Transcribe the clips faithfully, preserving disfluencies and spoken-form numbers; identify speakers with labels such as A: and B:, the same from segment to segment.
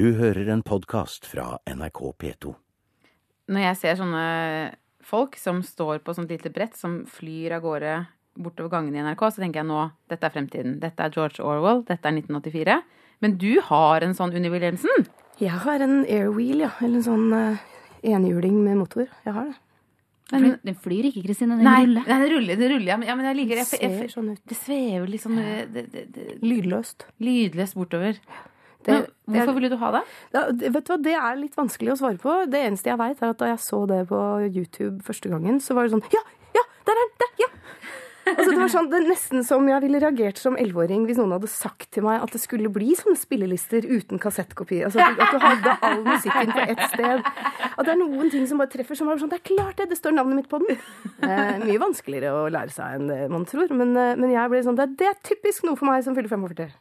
A: Du hører en podcast fra N R K P to.
B: Når jeg ser sånne folk som står på sånt lite brett, som flyr av gårde bortover gangen i N R K, så tenker jeg nå, dette er fremtiden. Dette er George Orwell, dette er nitten åttifire. Men du har en sånn Unni Wilhelmsen.
C: Jeg har en airwheel, ja. Eller en sånn uh, enhjuling med motor. Jeg har det.
D: Men den flyr ikke, Kristina, den
B: nei,
D: ruller.
B: Nei, den ruller, den ruller, ja. Men, ja, men jeg liker det.
C: Det ser sånn ut.
B: Det svever litt sånn det, det, det,
C: lydløst.
B: Lydløst bortover.
C: Det,
B: men hvorfor ville du ha det?
C: Ja, vet du hva, det er litt vanskelig å svare på. Det eneste jeg vet er at da jeg så det på YouTube første gangen, så var det sånn, ja, ja, der er den, der, ja. Altså, det var sånn, det er nesten som jeg ville reagert som elleveåring hvis noen hadde sagt til meg at det skulle bli sånne spillelister uten kassettkopi. Altså, at du hadde all musikken på ett sted. At det er noen ting som bare treffer, som er sånn, det er klart det, det står navnet mitt på den. Eh, mye vanskeligere å lære seg enn det man tror, men, men jeg ble sånn, det, det er typisk noe for meg som fyller femogførti.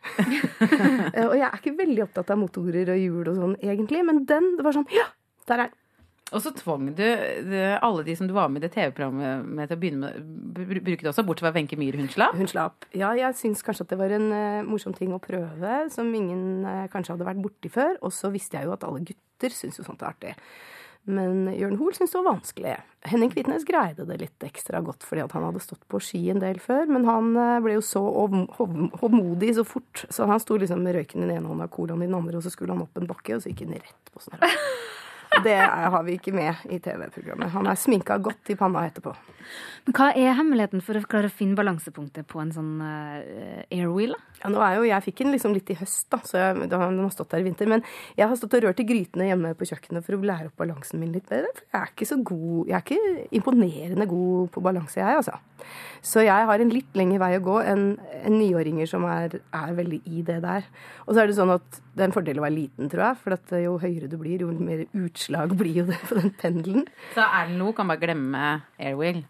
C: eh, og jeg er ikke veldig opptatt av motorer og hjul og sånn egentlig, men den, det var sånn, ja, der er den.
B: Og så tvang du alle de som du var med i det T V-programmet med til å begynne med, bruke det også, bortsett fra Wenche Myhre, hun slapp?
C: Hun slapp. Ja, jeg syns kanskje at det var en uh, morsom ting å prøve, som ingen uh, kanskje hadde vært borti før. Og så visste jeg jo at alle gutter syns jo sånt er artig. Men Jørn Hoel syns det var vanskelig. Henning Kvitnes greide det litt ekstra godt, fordi at han hadde stått på ski en del før, men han uh, ble jo så hovmodig så fort, så han sto liksom med røyken i den ene hånda og colaen i den andre, og så skulle han opp en bakke, og så gikk han rett på sånn her. Det har vi ikke med i T V-programmet. Han er sminka godt i panna etterpå.
D: Men hva er hemmeligheten for å klare å finne balansepunktet på en sånn uh, airwheel?
C: Ja, nå er jo, jeg fikk den liksom litt i høst, da, så jeg, den har stått der i vinter. Men jeg har stått og rørt i grytene hjemme på kjøkkenet for å lære opp balansen min litt bedre. For jeg er ikke så god, jeg er ikke imponerende god på balanse, jeg, altså. Så jeg har en litt lengre vei å gå enn en niåringer som er, er veldig i det der. Og så er det sånn at det er en fordel å være liten, tror jeg, for at jo høyere du blir, jo mer utslag blir jo det på den pendelen.
B: Så Erlend Loe kan bare glemme airwheel?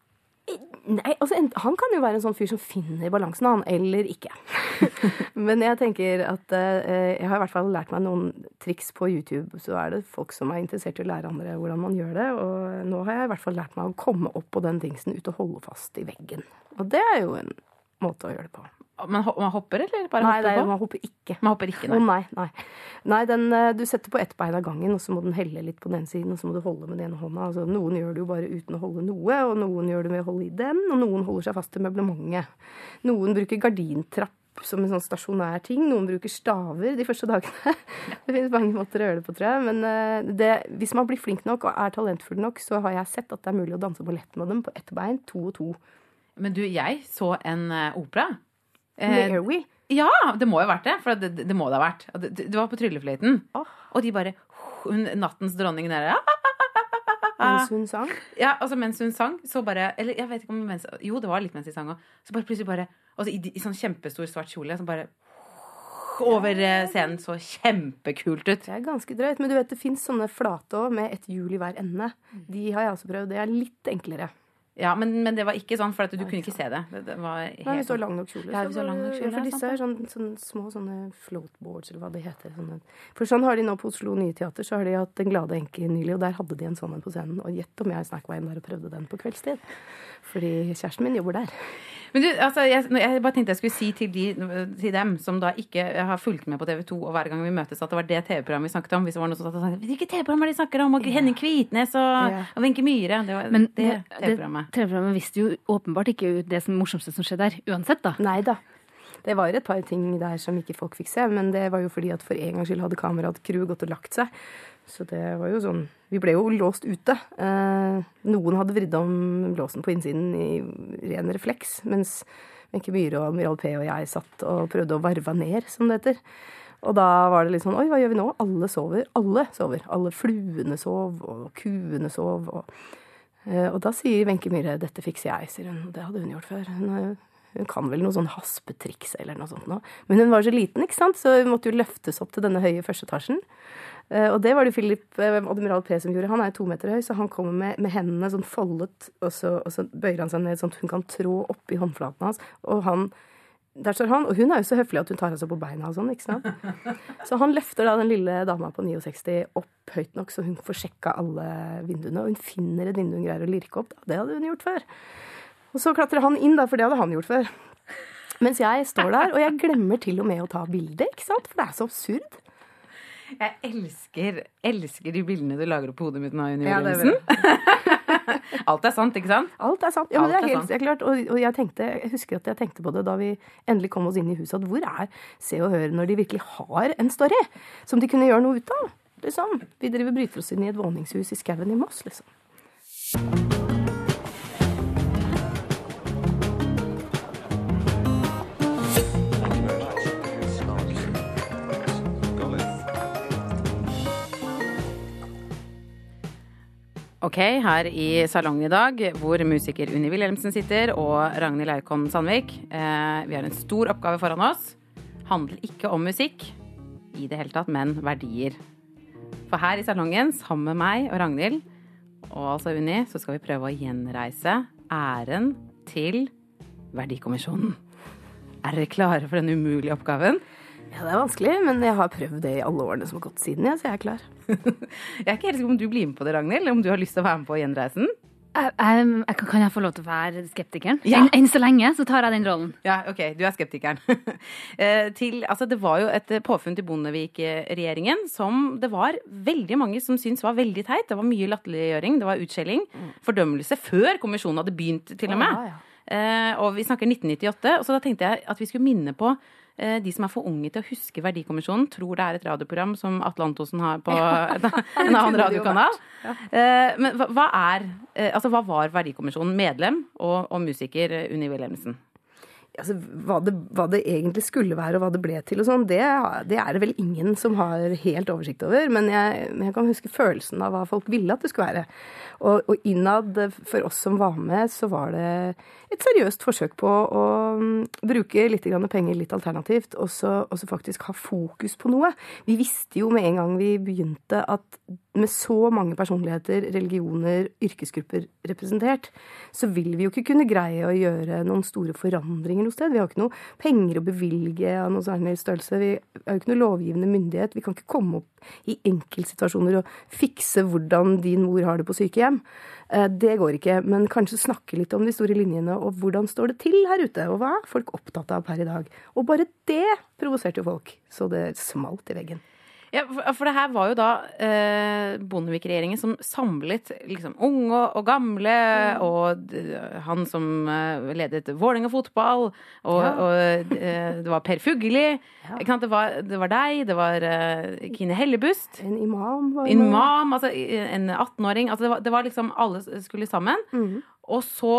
C: Nei, altså han kan jo være en sånn fyr som finner balansen, han, eller ikke. Men jeg tenker at eh, jeg har i hvert fall lært meg noen triks på YouTube, så er det folk som er interessert i å lære andre hvordan man gjør det, og nå har jeg i hvert fall lært meg å komme opp på den dingsen ut og holde fast i veggen. Og det er jo en måte å gjøre det på.
B: Man, man hopper, eller bare
C: nei,
B: hopper
C: nei,
B: på?
C: Nei, man hopper ikke.
B: Man hopper ikke, nei.
C: Å, nei, nei. Nei, den, du setter på ett bein av gangen, og så må den helle litt på den siden, og så må du holde med den ene hånda. Altså, noen gjør det jo bare uten å holde noe, og noen gjør det med å holde i den, og noen holder seg fast til møblementet. Noen bruker gardintrapp som en sånn stasjonær ting, noen bruker staver de første dagene. Det finnes mange måter å gjøre det på, tror jeg. Men det, hvis man blir flink nok og er talentfull nok, så har jeg sett at det er mulig å danse ballett med dem på ett bein, to og to. Men
B: du, jeg så en uh, opera.
C: Med airwheel?
B: Ja, det må jo ha vært det, for det, det må det ha vært. Det, det var på Tryllefløyten, oh. Og de bare, hun, nattens dronning der, ah, ah, ah, ah, ah.
C: Mens hun sang?
B: Ja, altså mens hun sang, så bare, eller jeg vet ikke om mens, jo det var litt mens de sang også, så bare plutselig bare, altså i, i sånn kjempestor svart kjole, så bare over scenen så kjempekult ut.
C: Det er ganske drøyt, men du vet, det finnes sånne flate også, med et hjul i hver ende. De har jeg også prøvd, det er litt enklere.
B: Ja, men, men det var ikke sånn, for at du kunne ikke se det. Det, det var helt...
C: Nei, hvis du har lang nok kjole.
B: Ja, hvis du har lang nok kjole.
C: Ja, for disse er sånn, sånn små sånne floatboards, eller hva det heter. Sånne. For sånn har de nå på Oslo Nye Teater, så har de hatt Den glade enke nylig, og der hadde de en sånn en på scenen. Og gjett om jeg snakket meg inn der og prøvde den på kveldstid. Fordi kjæresten min jobber der.
B: Men du, altså, jeg, jeg bare tenkte jeg skulle si til, de, til dem som da ikke har fulgt med på T V to, og hver gang vi møtes, at det var det T V-programmet vi snakket om. Hvis det var noe sånt, sånn, hvilke T V-program er de snakker om? Og Henning Kvitnes og, ja. og Wenche Myhre. Det var
D: Men
B: det T V-programmet.
D: T V-programmet visste jo åpenbart ikke det som morsomste som skjedde der, uansett da.
C: Nei da. Det var et par ting der som ikke folk fikk se, men det var jo fordi at for en gangs skyld hadde kamera og crew gått og lagt seg. Så det var jo sånn, vi ble jo låst ute. Eh, noen hadde vridd om låsen på innsiden i ren refleks, mens Wenche Myhre og Admiral P og jeg satt og prøvde å varve ned, som det heter. Og da var det litt sånn, oi, hva gjør vi nå? Alle sover, alle sover. Alle fluene sov, og kuene sov. Og, eh, og da sier Wenche Myhre, dette fikser jeg, sier hun. Det hadde hun gjort før. Hun, hun kan vel noe sånn haspetriks eller noe sånt nå. Men hun var så liten, ikke sant? Så hun måtte jo løftes opp til denne høye første etasjen. Uh, og det var det Philip, uh, Admiral P som gjorde. Han er to meter høy, så han kommer med, med hendene sånn foldet, og så, og så bøyer han seg ned sånn at hun kan trå opp i håndflaten hans. Og han, der står han, og hun er jo så høflig at hun tar seg på beina og sånn, ikke sant? Så han løfter da den lille dama på sekstini opp høyt nok, så hun får sjekka alle vinduene, og hun finner et vindu hun greier å lirke opp. Da. Det hadde hun gjort før. Og så klatrer han inn da, for det hadde han gjort før. Mens jeg står der, og jeg glemmer til og med å ta bildet, ikke sant? For det er så absurd.
B: Jeg elsker, elsker de bildene du lager opp på hodet mitt nå, Unni
C: Ja, det er
B: Wilhelmsen. Alt er sant, ikke sant?
C: Alt er sant. Ja, men
B: Alt
C: det
B: er
C: er helt
B: sant.
C: det er klart. Og, og jeg, tenkte, jeg husker at jeg tenkte på det da vi endelig kom oss inn i huset, at hvor er Se og Hør når de virkelig har en story som de kunne gjøre noe ut av? Liksom. Vi driver bryter oss inn i et våningshus i skauen i Moss, liksom.
B: Ok, her i salongen i dag, hvor musiker Unni Wilhelmsen sitter, og Ragnhild Eikholm Sandvik. Eh, vi har en stor oppgave foran oss. Handler ikke om musikk i det hele tatt, men verdier. For her i salongen, sammen med meg og Ragnhild, og altså Unni, så skal vi prøve å gjenreise æren til Verdikommisjonen. Er dere klare for den umulige oppgaven?
C: Ja, det er vanskelig, men jeg har prøvd det i alle årene som har gått siden, ja, så jeg er klar.
B: Jeg er ikke helt sikker om du blir med på det, Ragnhild, eller om du har lyst til å være med på gjenreisen.
D: Jeg, jeg, jeg, kan jeg få lov til å være skeptikeren?
B: Ja.
D: Enn enn så lenge så tar jeg den rollen.
B: Ja, ok, du er skeptikeren. Eh, til, altså det var jo et påfunn til Bondevik-regjeringen som det var veldig mange som syntes var veldig teit. Det var mye latterliggjøring, det var utskjelling, fordømmelse før kommisjonen hadde begynt til og med.
C: Ja, ja.
B: Eh, og vi snakker nitten nittiåtte, og så da tenkte jeg at vi skulle minne på eh, de som er for unge til å huske Verdikommisjonen, tror det er et radioprogram som Atle Antonsen har på en, en annen radiokanal. Eh, men hva, hva er, eh, altså hva var Verdikommisjonen? Medlem og, og musiker Unni Wilhelmsen?
C: Altså, hva det, hva det egentlig skulle være, og hva det ble til og sånn, det, det er det vel ingen som har helt oversikt over, men jeg, men jeg kan huske følelsen av hva folk ville at det skulle være. Og, og innad for oss som var med, så var det et seriøst forsøk på å bruke litt grann penger litt alternativt, og så, og så faktisk ha fokus på noe. Vi visste jo med en gang vi begynte at med så mange personligheter, religioner, yrkesgrupper representert, så vil vi jo ikke kunne greie å gjøre noen store forandringer noe sted. Vi har ikke noe penger å bevilge av noe særlig størrelse. Vi har jo ikke noe lovgivende myndighet. Vi kan ikke komme opp i enkeltsituasjoner og fikse hvordan din mor har det på sykehjem. Det går ikke, men kanskje snakke litt om de store linjene, og hvordan står det til her ute, og hva er folk opptatt av per i dag. Og bare det provoserte jo folk, så det smalt i veggen.
B: Ja, for det her var jo da eh, Bondevik-regjeringen som samlet liksom unge og gamle, mm. og han som eh, ledet Vålerenga fotball, og, ja. og eh, det var Per Fugli, ja. det, var, det var deg, det var eh, Kine Hellebust.
C: En imam. Var
B: en imam, altså en attenåring, altså det var, det var liksom alle skulle sammen, mm. og så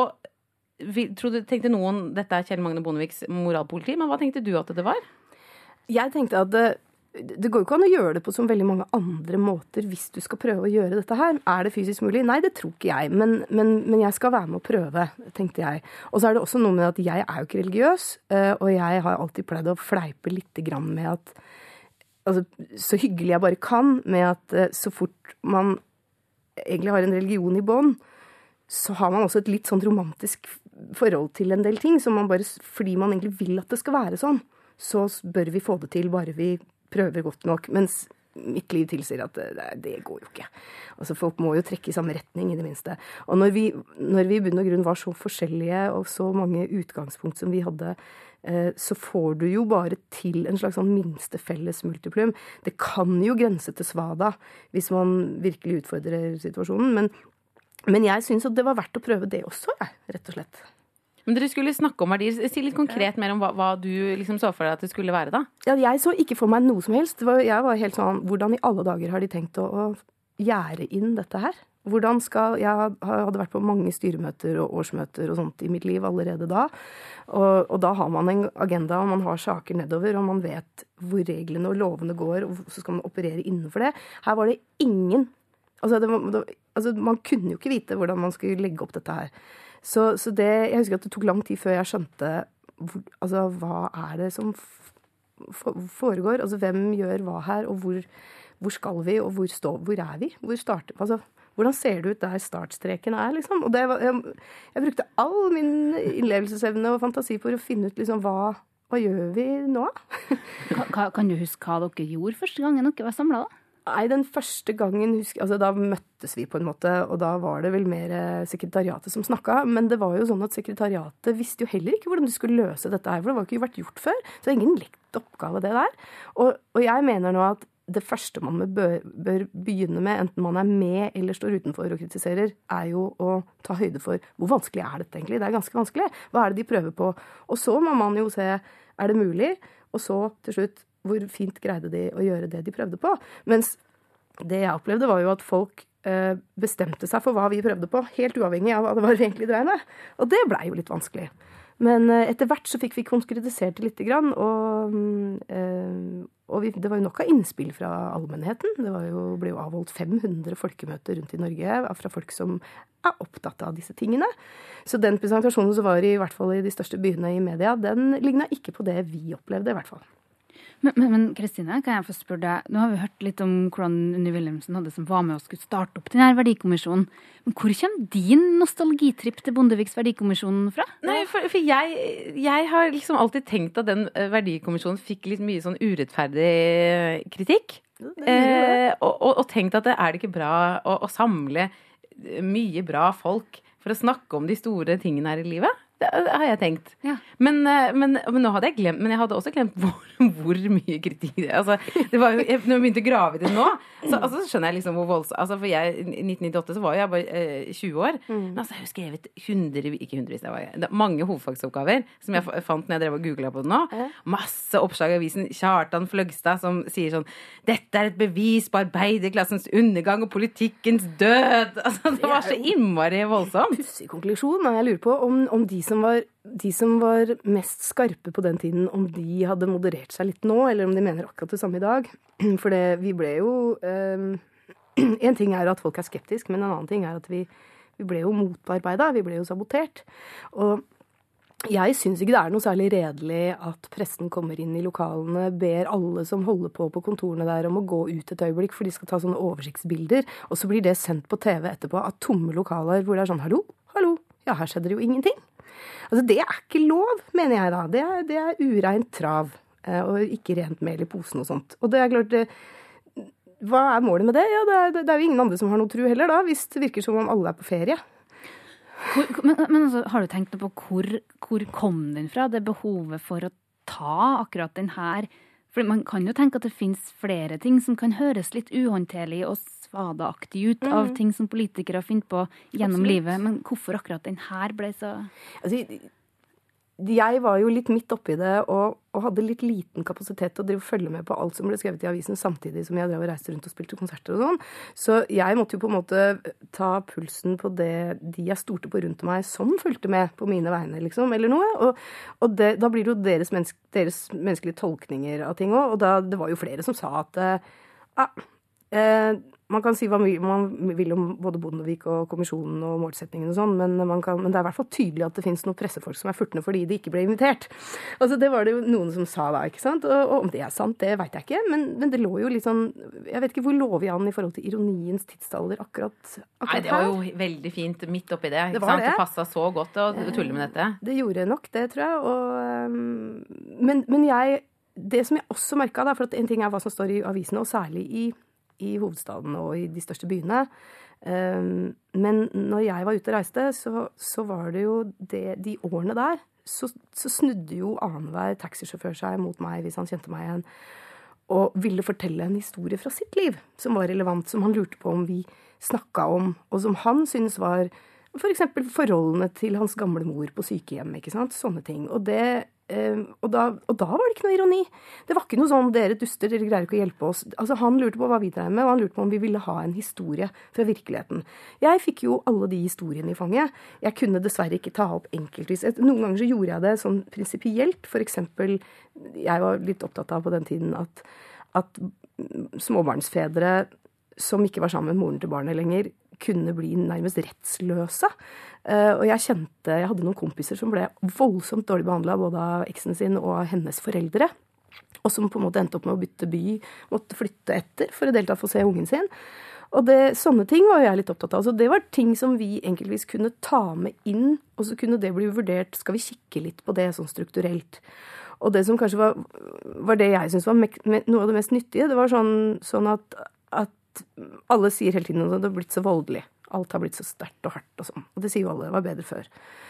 B: vi, trodde, tenkte noen, dette er Kjell Magne Bondeviks moralpoliti, men hva tenkte du at det var?
C: Jeg tenkte at det Det går jo ikke an å gjøre det på så veldig mange andre måter hvis du skal prøve å gjøre dette her. Er det fysisk mulig? Nei, det tror ikke jeg, men, men, men jeg skal være med å prøve, tenkte jeg. Og så er det også noe med at jeg er jo ikke religiøs, og jeg har alltid pleid å fleipe litt grann med at, altså, så hyggelig jeg bare kan, med at så fort man egentlig har en religion i bånd, så har man også et litt sånn romantisk forhold til en del ting, som man bare, fordi man egentlig vil at det skal være sånn, så bør vi få det til bare vi prøver godt nok, mens mitt liv tilsier at det, det går jo ikke. Altså, folk må jo trekke i samme retning, i det minste. Og når vi, når vi i bunn og grunn var så forskjellige, og så mange utgangspunkt som vi hadde, eh, så får du jo bare til en slags sånn minste felles multiplum. Det kan jo grense til svada, hvis man virkelig utfordrer situasjonen, men, men jeg synes at det var verdt å prøve det også, rett og slett.
B: Men dere skulle snakke om verdier. Si litt konkret mer om hva, hva du liksom så for deg at det skulle være da.
C: Ja, jeg så ikke for meg noe som helst. Var, jeg var helt sånn, hvordan i alle dager har de tenkt å, å gjære inn dette her? Hvordan skal, jeg hadde vært på mange styremøter og årsmøter og sånt i mitt liv allerede da. Og, og da har man en agenda, og man har saker nedover, og man vet hvor reglene og lovene går, og så skal man operere innenfor det. Her var det ingen, altså, det, det, altså man kunne jo ikke vite hvordan man skulle legge opp dette her. Så, så det, jeg husker at det tok lang tid før jeg skjønte hvor, altså, hva er det som foregår, altså hvem gjør hva her, og hvor, hvor skal vi, og hvor, stå, hvor er vi, hvor starter, altså hvordan ser det ut der startstreken er, liksom, og det var, jeg, jeg brukte all min innlevelsesevne og fantasi for å finne ut, liksom, hva, hva gjør vi nå?
D: kan, kan du huske hva dere gjorde første gangen dere var samlet da?
C: Nei, den første gangen, husk, altså da møttes vi på en måte, og da var det vel mer sekretariatet som snakket, men det var jo sånn at sekretariatet visste jo heller ikke hvordan de skulle løse dette her, for det var ikke vært gjort før, så det er ingen lett oppgave det der. Og, og jeg mener nå at det første man bør, bør begynne med, enten man er med eller står utenfor og kritiserer, er jo å ta høyde for hvor vanskelig er dette egentlig. Det er ganske vanskelig. Hva er det de prøver på? Og så må man jo se, er det mulig? Og så til slutt, hvor fint greide de å gjøre det de prøvde på? Mens det jeg opplevde var jo at folk eh, bestemte seg for hva vi prøvde på, helt uavhengig av hva det var egentlig dreide med. Og det ble jo litt vanskelig. Men etter hvert så fikk vi konkretisert det litt grann, og, øh, og vi, det var jo nok av innspill fra allmennheten. Det var jo, ble jo avholdt fem hundre folkemøter rundt i Norge fra folk som er opptatt av disse tingene. Så den presentasjonen som var i, i hvert fall i de største byene i media, den lignet ikke på det vi opplevde i hvert fall.
D: Men Kristine, kan jeg få spørre deg, nå har vi hørt litt om hvordan Unni Wilhelmsen hadde som var med og skulle starte opp denne verdikommisjonen. Men hvor kommer din nostalgitripp til Bondeviks verdikommisjonen fra?
B: Nei, for, for jeg, jeg har liksom alltid tenkt at den verdikommisjonen fikk litt mye sånn urettferdig kritikk. Eh, og, og, og tenkt at det er det ikke bra å, å samle mye bra folk for å snakke om de store tingene her i livet. Det har jeg tenkt. Ja. Men, men, men nå hadde jeg glemt, men jeg hadde også glemt hvor, hvor mye kritikk det er. Altså, det var jo, jeg, når jeg begynte å grave i det nå, så altså, skjønner jeg liksom hvor voldsomt, altså for jeg, i nitten nittiåtte så var jeg bare eh, tjue år, mm. men altså jeg har jo skrevet hundre, ikke hundrevis, det var det, mange hovedfagsoppgaver som jeg fant når jeg drev og googlet på det nå. Mm. Masse oppslag i avisen, Kjartan Fløgstad som sier sånn, dette er et bevis på arbeiderklassens undergang og politikkens død. Altså det var så innmari voldsomt.
C: Pussig konklusjon, og jeg lurer på om, om de som var, de som var mest skarpe på den tiden, om de hadde moderert seg litt nå, eller om de mener akkurat det samme i dag. For det, vi ble jo... Um, en ting er at folk er skeptisk, men en annen ting er at vi, vi ble jo motarbeidet, vi ble jo sabotert. Og jeg synes ikke det er noe særlig redelig at pressen kommer inn i lokalene, ber alle som holder på på kontorene der om å gå ut et øyeblikk, for de skal ta sånne oversiktsbilder, og så blir det sendt på T V etterpå av tomme lokaler, hvor det er sånn, hallo, hallo, ja, her skjedde det jo ingenting. Altså, det er ikke lov, mener jeg da. Det er, det er ureint trav, og ikke rent mel i posen og sånt. Og det er klart, det, hva er målet med det? Ja, det er, det er jo ingen andre som har noe tro heller da, hvis det virker som om alle er på ferie.
D: Hvor, men men altså, har du tenkt på hvor, hvor kom den fra, det behovet for å ta akkurat den her? For man kan jo tenke at det finnes flere ting som kan høres litt uhåndterlig og svadeaktig ut mm. av ting som politikere finner på gjennom Absolutt. Livet. Men hvorfor akkurat den her ble så...
C: Altså, jeg var jo litt midt oppi det og, og hadde litt liten kapasitet til å drive og følge med på alt som ble skrevet i avisen samtidig som jeg drev og reiste rundt og spilte konserter og sånn. Så jeg måtte jo på en måte ta pulsen på det de jeg stolte på rundt meg som fulgte med på mine vegne, liksom, eller noe. Og, og det, da blir det jo deres, menneske, deres menneskelige tolkninger av ting også. Og da, det var jo flere som sa at ah, eh, man kan si hva man vil om både Bondevik og kommisjonen og målsetningen og sånn, men, man kan, men det er i hvert fall tydelig at det finnes noen pressefolk som er furtne fordi de ikke ble invitert. Altså, det var det jo noen som sa da, ikke sant? Og, og om det er sant, det vet jeg ikke, men, men det lå jo litt sånn, jeg vet ikke hvor lå vi an i forhold til ironiens tidsalder akkurat, akkurat
B: Nei, det var jo veldig fint midt oppi det, ikke
C: det
B: sant?
C: Det.
B: Det passet så godt å tulle med dette.
C: Det gjorde nok det, tror jeg, og, men, men jeg, det som jeg også merket da, for at en ting er hva som står i avisene, og særlig i i hovedstaden og i de største byene. Um, men når jeg var ute og reiste, så, så var det jo det, de årene der, så, så snudde jo annenhver taxisjåfør seg mot meg hvis han kjente meg igjen, og ville fortelle en historie fra sitt liv som var relevant, som han lurte på om vi snakket om, og som han synes var for eksempel forholdene til hans gamle mor på sykehjem, ikke sant? Sånne ting. Og det Uh, og, da, og da var det ikke noe ironi. Det var ikke noe sånn, dere duster, dere greier ikke å hjelpe oss. Altså, han lurte på hva vi drev med, og han lurte på om vi ville ha en historie fra virkeligheten. Jeg fikk jo alle de historiene i fanget. Jeg kunne dessverre ikke ta opp enkeltvis. Noen ganger så gjorde jeg det sånn prinsipielt. For eksempel, jeg var litt opptatt av på den tiden at, at småbarnsfedre som ikke var sammen med moren til barnet lenger, kunne bli nærmest rettsløse. Uh, og jeg kjente, jeg hadde noen kompiser som ble voldsomt dårlig behandlet, både av eksen sin og av hennes foreldre, og som på en måte endte opp med å bytte by, måtte flytte etter for å delta for å se ungen sin. Og det, sånne ting var jeg litt opptatt av. Så det var ting som vi enkeltvis kunne ta med inn, og så kunne det bli vurdert, skal vi kikke litt på det sånn strukturelt. Og det som kanskje var, var det jeg synes var mek- noe av det mest nyttige, det var sånn, sånn at, at alle sier hele tiden at det har blitt så voldelig. Alt har blitt så sterkt og hardt og sånn. Og det sier jo alle, det var bedre før.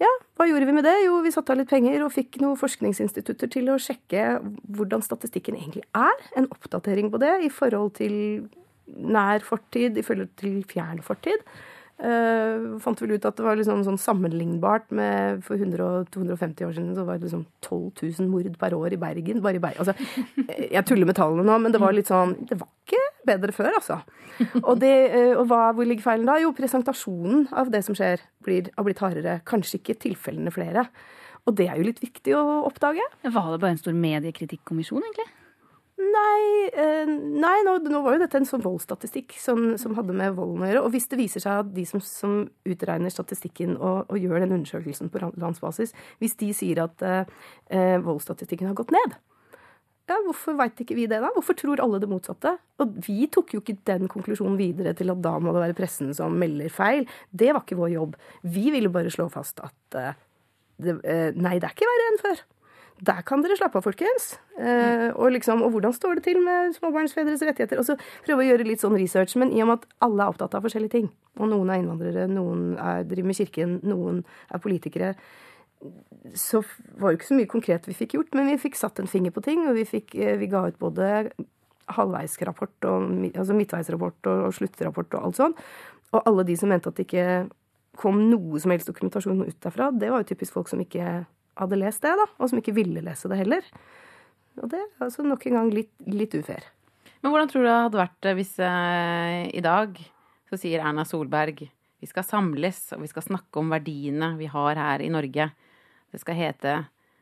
C: ja, hva gjorde vi med det? Jo, vi satte av litt penger og fikk noen forskningsinstitutter til å sjekke hvordan statistikken egentlig er. En oppdatering på det i forhold til nær fortid, i forhold til fjern fortid. Uh, fant vel ut at det var liksom sånn sammenlignbart med for hundre og to hundre og femti år siden så var det liksom tolv tusen mord per år i Bergen, bare i Bergen. Altså, jeg tuller med tallene nå, men det var litt sånn, det var ikke bedre før, altså. Og, det, uh, og hva, hvor ligger feilen da? Jo, presentasjonen av det som skjer blir, har blitt hardere. Kanskje ikke tilfellene flere. Og det er jo litt viktig å oppdage.
D: Var det bare en stor mediekritikkommisjon, egentlig?
C: Nei, eh, nei nå, nå var jo dette en sånn voldsstatistikk som, som hadde med volden å gjøre. Og hvis det viser seg at de som, som utregner statistikken og, og gjør den undersøkelsen på landsbasis, hvis de sier at eh, voldsstatistikken har gått ned, ja, hvorfor vet ikke vi det da? Hvorfor tror alle det motsatte? Og vi tok jo ikke den konklusjonen videre til at da må det være pressen som melder feil. Det var ikke vår jobb. Vi ville bare slå fast at eh, det, eh, nei, det er ikke verre enn før. Der kan dere slappe av, folkens. Eh, og, liksom, og hvordan står det til med småbarnsfedres rettigheter? Og så prøve å gjøre litt sånn research, men i og med at alle er opptatt av forskjellige ting, og noen er innvandrere, noen er, driver med kirken, noen er politikere, så var det ikke så mye konkret vi fikk gjort, men vi fikk satt en finger på ting, og vi, fikk, vi ga ut både halvveisrapport, og, altså midtveisrapport og, og sluttrapport og alt sånt. Og alle de som mente at det ikke kom noe som helst dokumentasjon ut derfra, det var jo typisk folk som ikke hadde lest det, da, og som ikke ville lese det heller. Og det er altså nok en gang litt, litt ufair.
B: Men hvordan tror du det hadde vært hvis eh, i dag så sier Erna Solberg vi skal samles, og vi skal snakke om verdiene vi har her i Norge. Det skal hete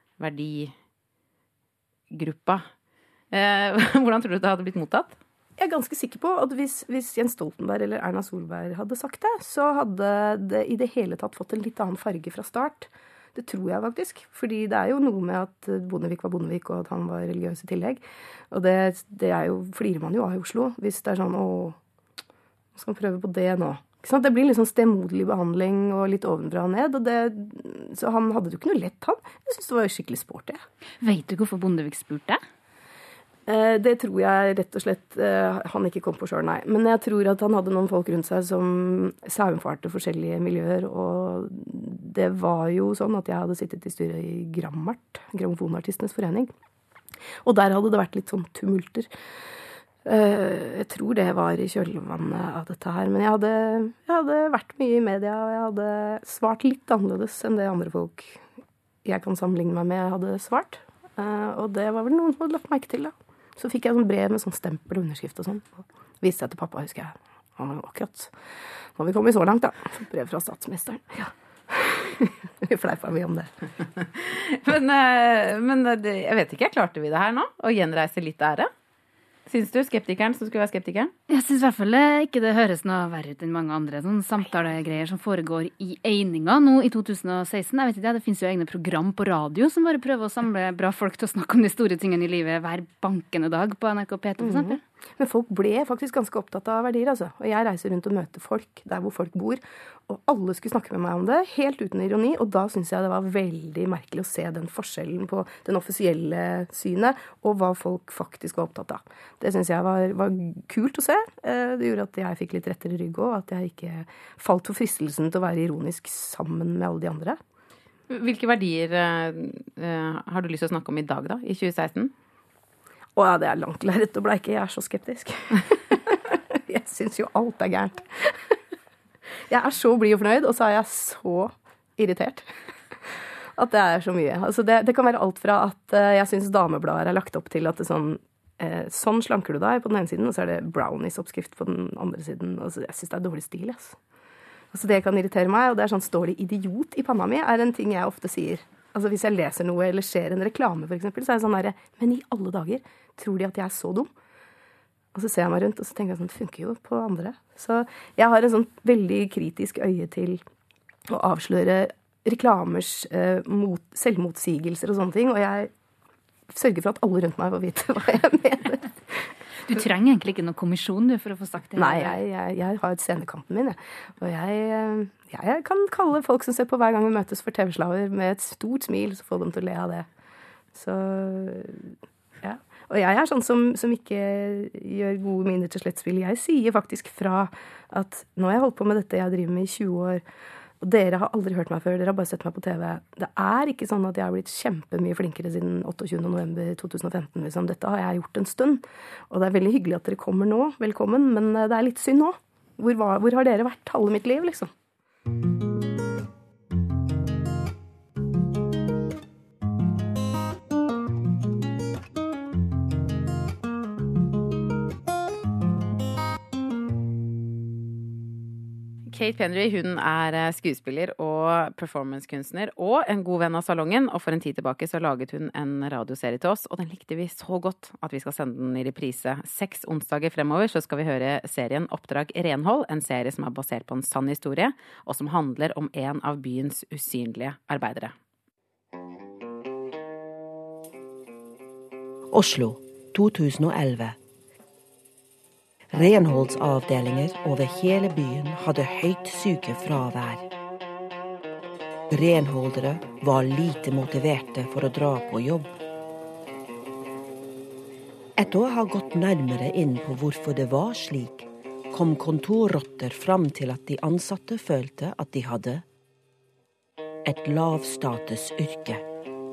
B: verdigruppa. Eh, hvordan tror du det hadde blitt mottatt?
C: Jeg er ganske sikker på at hvis, hvis Jens Stoltenberg eller Erna Solberg hadde sagt det, så hadde det i det hele tatt fått en litt annen farge fra start. Det tror jeg faktisk, fordi det er jo noe med at Bondevik var Bondevik, og at han var religiøs i tillegg. Og det, det er jo, flirer man jo av i Oslo, hvis det er sånn, åh, skal man prøve på det nå? Ikke sant? Det blir litt sånn stemoderlig behandling, og litt ovenfra og ned, og det, så han hadde jo ikke noe lett, han. Jeg synes det var skikkelig sporty.
D: Vet du hvorfor Bondevik spurte?
C: Det tror jeg rett og slett han ikke kom på selv, nei. Men jeg tror at han hadde noen folk rundt seg som saumfarte forskjellige miljøer, og det var jo sånn at jeg hadde sittet i styret i Grammart, Grammofonartistenes forening, og der hadde det vært litt sånn tumulter. Jeg tror det var i kjølvannet av dette her, men jeg hadde, jeg hadde vært mye i media, og jeg hadde svart litt annerledes enn det andre folk jeg kan sammenligne meg med hadde svart, og det var vel noen som hadde lagt merke til da. Så fikk jeg sånn brev med sånn stempel og underskrift og sånn. Og viste jeg til pappa, husker jeg. Han var akkurat. Nå har vi kommet så langt, da. Brev fra statsministeren. Ja. Vi fleipa mye om det.
B: men, men jeg vet ikke, klarte vi det her nå? Å gjenreise litt ære? Syns du skeptikeren som skulle være skeptikeren?
D: Jeg syns i hvert fall ikke det høres noe verre ut enn mange andre sånn samtalegreier som foregår i Eininga nå i to tusen og seksten. Jeg vet ikke, det finnes jo egne program på radio som bare prøver å samle bra folk til å snakke om de store tingene i livet hver bankende dag på N R K P to, for eksempel.
C: Mm-hmm. Men folk ble faktisk ganske opptatt av verdier, altså. Og jeg reiser rundt og møter folk der hvor folk bor, og alle skulle snakke med meg om det, helt uten ironi, og da synes jeg det var veldig merkelig å se den forskjellen på den offisielle synet, og hva folk faktisk var opptatt av. Det synes jeg var, var kult å se. Det gjorde at jeg fikk litt rettere rygg også, at jeg ikke falt for fristelsen til å være ironisk sammen med alle de andre.
B: Hvilke verdier uh, har du lyst til å snakke om i dag da, i tjue seksten?
C: Å ja, det er langt lerret å bleike. Jeg er så skeptisk. Jeg synes jo alt er gærent. Jeg er så blid og fornøyd, og så er jeg så irritert. At det er så mye. Altså det, det kan være alt fra at uh, jeg synes dameblader er lagt opp til at det er sånn uh, sånn slanker du deg på den ene siden, og så er det brownies-oppskrift på den andre siden. Altså, jeg synes det er dårlig stil, ass. Altså det kan irritere meg, og det er sånn står det idiot i panna mi, er en ting jeg ofte sier. Altså hvis jeg leser noe eller ser en reklame for eksempel, så er det sånn der, men i alle dager tror de at jeg er så dum. Og så ser jeg meg rundt, og så tenker jeg sånn, det funker jo på andre. Så jeg har en sånn veldig kritisk øye til å avsløre reklamers eh, mot, selvmotsigelser og sånne ting, og jeg sørger for at alle rundt meg får vite hva jeg mener.
D: Du trenger egentlig ikke noen kommisjon du, for å få sagt det.
C: Nei, jeg, jeg, jeg har et scenekampen min, jeg. Og jeg, jeg kan kalle folk som ser på hver gang vi møtes for T V-slaver med et stort smil, så får dem til å le av det. Så, ja. Og jeg er sånn som, som ikke gjør gode minner til slettspill. Jeg sier faktisk fra at nå har jeg holdt på med dette jeg driver med i tjue år, Og dere har aldri hørt meg før, dere har bare sett meg på T V. Det er ikke sånn at jeg har blitt kjempemye flinkere siden otteogtyvende november to tusen og femten. Liksom. Dette har jeg gjort en stund. Og det er veldig hyggelig at dere kommer nå. Velkommen. Men det er litt synd nå. Hvor, var, hvor har dere vært halve mitt liv, liksom?
B: Kate Pendry, hun er skuespiller og performancekunstner og en god venn av salongen, og for en tid tilbake så laget hun en radioserie til oss, og den likte vi så godt at vi skal sende den i reprise. Seks onsdager fremover så skal vi høre serien Oppdrag Renhold, en serie som er basert på en sann historie, og som handler om en av byens usynlige arbeidere.
E: Oslo, to tusen og elleve. Renholdsavdelinger over hele byen hadde høyt sykefravær. Renholdere var lite motiverte for å dra på jobb. Etter å ha gått nærmere inn på hvorfor det var slik, kom kontorrotter fram til at de ansatte følte at de hadde et lavstatusyrke.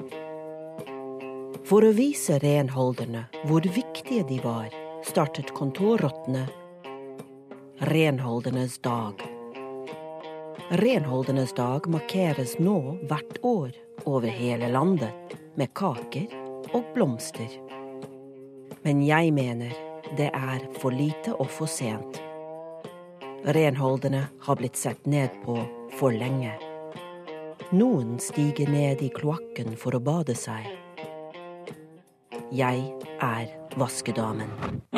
E: For å vise renholderne hvor viktige de var, startet kontorrottene Renholdernes dag. Renholdernes dag markeres nå hvert år over hele landet med kaker og blomster. Men jeg mener det er for lite og for sent. Renholderne har blitt sett ned på for lenge. Noen stiger ned i kloakken for å bade seg. Jeg er vaskedamen.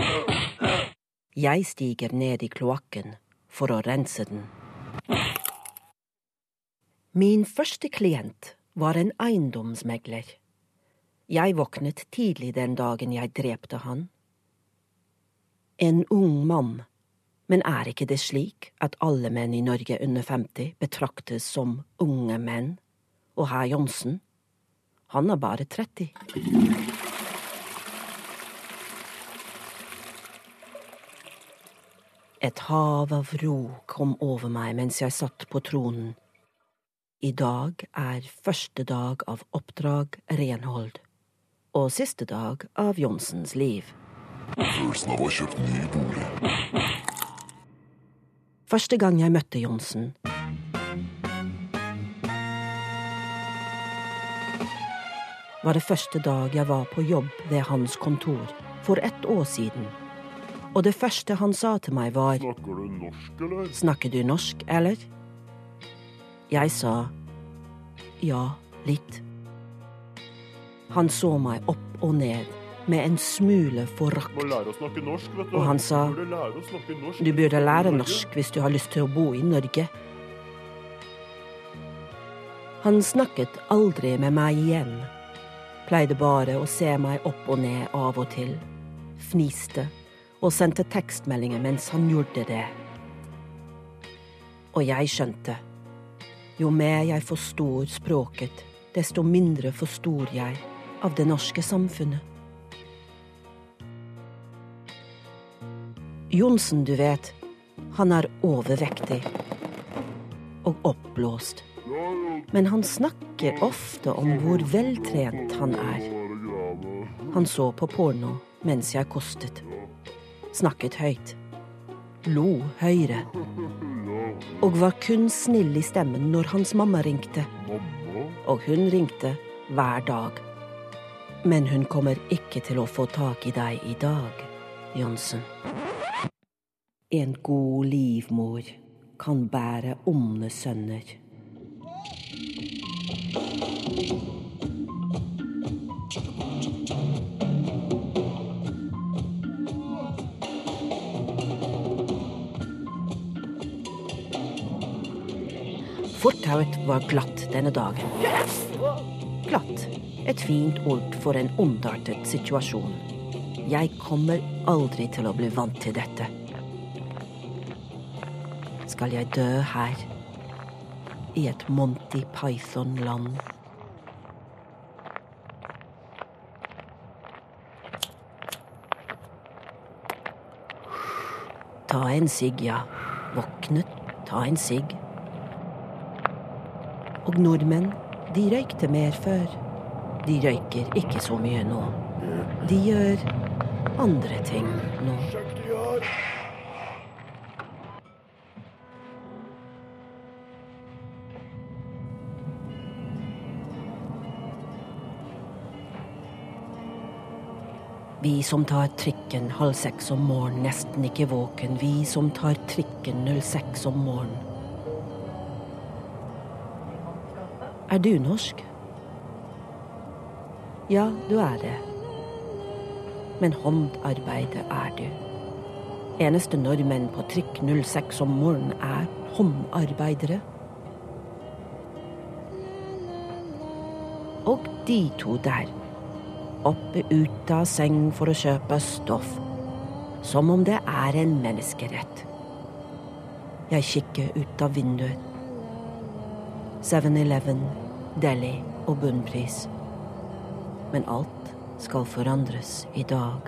E: Jeg stiger ned i kloakken for å rense den. Min første klient var en eiendomsmegler. Jeg våknet tidlig den dagen jeg drepte han. En ung mann, men er ikke det slik at alle menn i Norge under femti betraktes som unge menn? Og herr Johnsen, han er bare tretti. Et hav av ro kom over meg mens jeg satt på tronen. I dag er første dag av Oppdrag Renhold, og siste dag av Johnsens liv.
F: Følelsen av å ha kjøpt ny bolig.
E: Første gang jeg møtte Johnsen, var det første dag jeg var på jobb ved hans kontor for ett år siden. Og det første han sa til meg var:
F: Snakker du norsk, eller?
E: Snakker du norsk, eller? Jeg sa ja, litt. Han så meg opp og ned med en smule forakt.
F: Må lære å snakke norsk, vet du.
E: Og han sa:
F: Du burde lære å snakke norsk.
E: Du burde lære norsk hvis du har lyst til å bo i Norge. Han snakket aldri med meg igjen. Pleide bare å se meg opp og ned av og til. Fniste og sendte tekstmeldinger mens han gjorde det. Og jeg skjønte. Jo mer jeg forstår språket, desto mindre forstår jeg av det norske samfunnet. Johnsen, du vet, han er overvektig og oppblåst. Men han snakker ofte om hvor veltrent han er. Han så på porno mens jeg kostet. Snakket høyt, lo høyre, og var kun snill i stemmen når hans mamma ringte. Og hun ringte hver dag. Men hun kommer ikke til å få tak i deg i dag, Johnsen. En god livmor kan bære onde sønner. Fortauet var glatt denne dagen. Glatt, et fint ord for en ondartet situasjon. Jeg kommer aldri til å bli vant til dette. Skal jeg dø her, i et Monty Python-land? Ta en sigg, ja. Våknet, ta en sigg. Og nordmenn, de røykte mer før. De røyker ikke så mye nå. De gjør andre ting nå. Vi som tar trikken halv seks om morgen, nesten ikke våken. Vi som tar trikken null seks om morgen. Er du norsk? Ja, du er det. Men håndarbeidet er du. Eneste nordmenn på trikk null seks om morgen er håndarbeidere. Og de to der. Oppe ut av seng for å kjøpe stoff. Som om det er en menneskerett. Jeg kikker ut av vinduet. seven eleven, Deli og bunnpris. Men alt skal forandres i dag.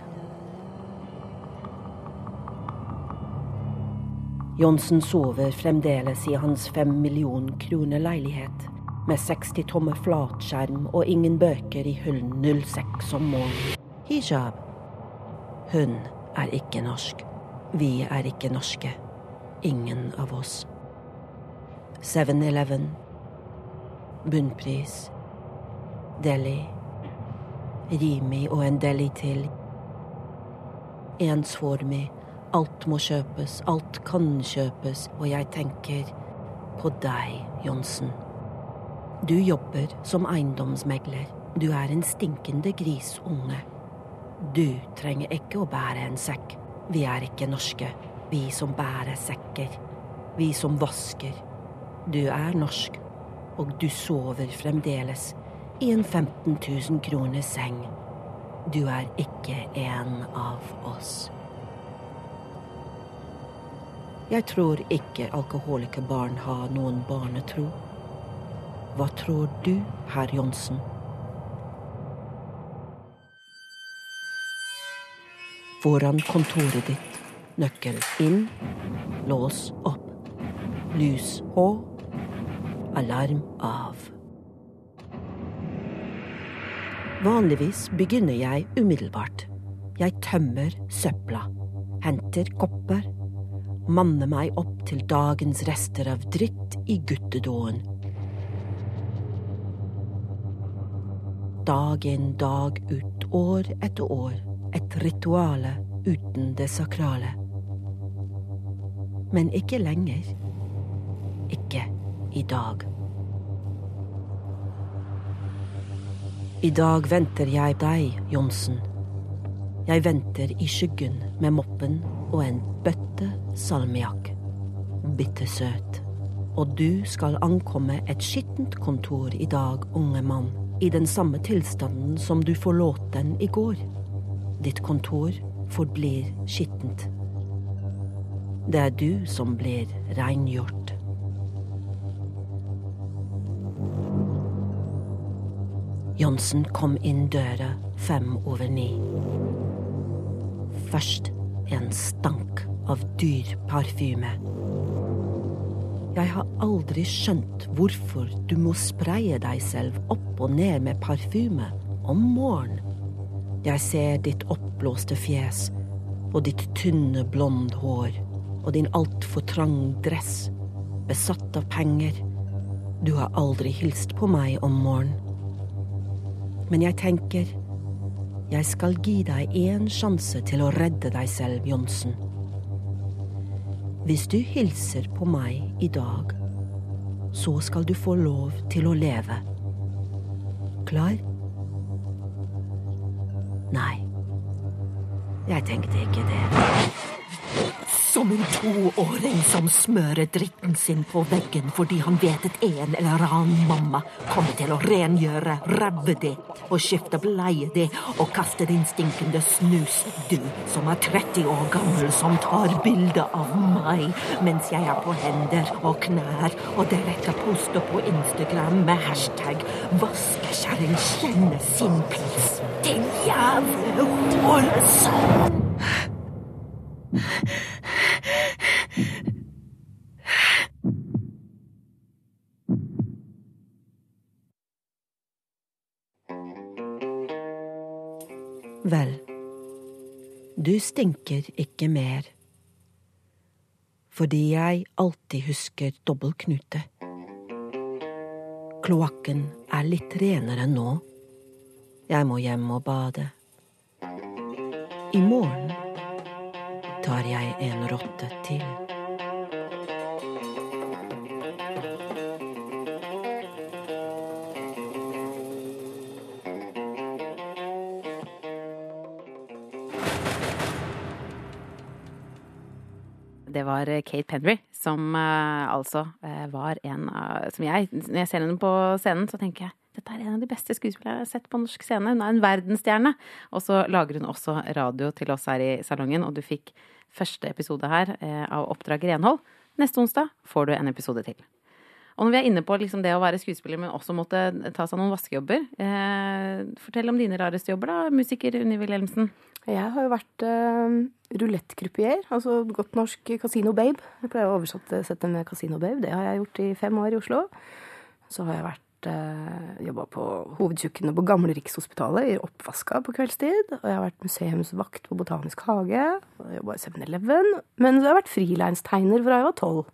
E: Johnsen sover fremdeles i hans fem million kroner leilighet. Med seksti tommer flatskjerm og ingen bøker i hullen null seks om morgen. Hijab. Hun er ikke norsk. Vi er ikke norske. Ingen av oss. seven eleven. Bunnpris. Deli. Rimi og en deli til. Ensformig. Alt må kjøpes. Alt kan kjøpes. Og jeg tenker på deg, Johnsen. Du jobber som eiendomsmegler. Du er en stinkende grisunge. Du trenger ikke å bære en sekk. Vi er ikke norske. Vi som bærer sekker. Vi som vasker. Du er norsk, og du sover fremdeles i en femten tusen kroner seng. Du er ikke en av oss. Jeg tror ikke alkoholikerbarn har noen barnetro. Hva tror du, herr Johnsen? Foran kontoret ditt, nøkkel inn, lås opp, lys på, alarm av. Vanligvis begynner jeg umiddelbart. Jeg tømmer søpla, henter kopper, manner meg opp til dagens rester av dritt i guttedåen. Dag inn, dag ut, år etter år, et rituale uten det sakrale. Men ikke lenger. Ikke i dag. I dag venter jeg deg, Johnsen. Jeg venter i skyggen med moppen og en bøtte salmiakk. Bittersøt. Og du skal ankomme et skittent kontor i dag, unge mann. I den samme tilstanden som du forlot den i går. Ditt kontor forblir skittent. Det er du som blir rengjort. Johnsen kom inn døra fem over ni. Først en stank av dyr parfyme. Jeg har aldri skjønt hvorfor du må spreie deg selv opp og ned med parfyme om morgen. Jeg ser ditt oppblåste fjes og ditt tynne blond hår og din alt for trang dress, besatt av penger. Du har aldri hilst på meg om morgen. Men jeg tenker, jeg skal gi deg en sjanse til å redde deg selv, Johnsen. Hvis du hilser på meg i dag, så skal du få lov til å leve. Klar? Nei, jeg tenkte ikke det. Som en toåring som smører dritten sin på veggen fordi han vet at en eller annen mamma kommer til å rengjøre rævet ditt og skifte bleie ditt og kaste din stinkende snus. Du som er tretti år gammel som tar bilder av meg mens jeg er på hender og knær og deretter poster på Instagram med hashtag vaskekjerring kjenner sin pris. Din jævle hårdsønn! stinker ikke mer. Fordi jeg alltid husker dobbeltknute. Kloakken er litt renere nå. Jeg må hjem og bade. I morgen tar jeg en rotte til.
B: Det var Kate Penry, som uh, altså uh, var en av, som jeg, når jeg ser henne på scenen, så tenker jeg, dette er en av de beste skuespillere jeg har sett på norsk scene. Hun er en verdensstjerne. Og så lager hun også radio til oss her i salongen, og du fikk første episode her uh, av Oppdrag Renhold. Neste onsdag får du en episode til. Og når vi er inne på liksom det å være skuespiller, men også måtte ta seg noen vaskejobber, uh, fortell om dine rareste jobber da, musiker Unni Wilhelmsen.
C: Jeg har jo vært uh, roulettekrupier, altså godt norsk Casino Babe. Jeg pleier å oversette med Casino Babe. Det har jeg gjort i fem år i Oslo. Så har jeg vært uh, jobbet på hovedkjøkkenet på Gamle Rikshospitalet i oppvaska på kveldstid. Og jeg har vært museumsvakt på Botanisk hage. Og jeg jobbet i seven eleven. Men så har jeg vært frilanstegner fra jeg var tolv.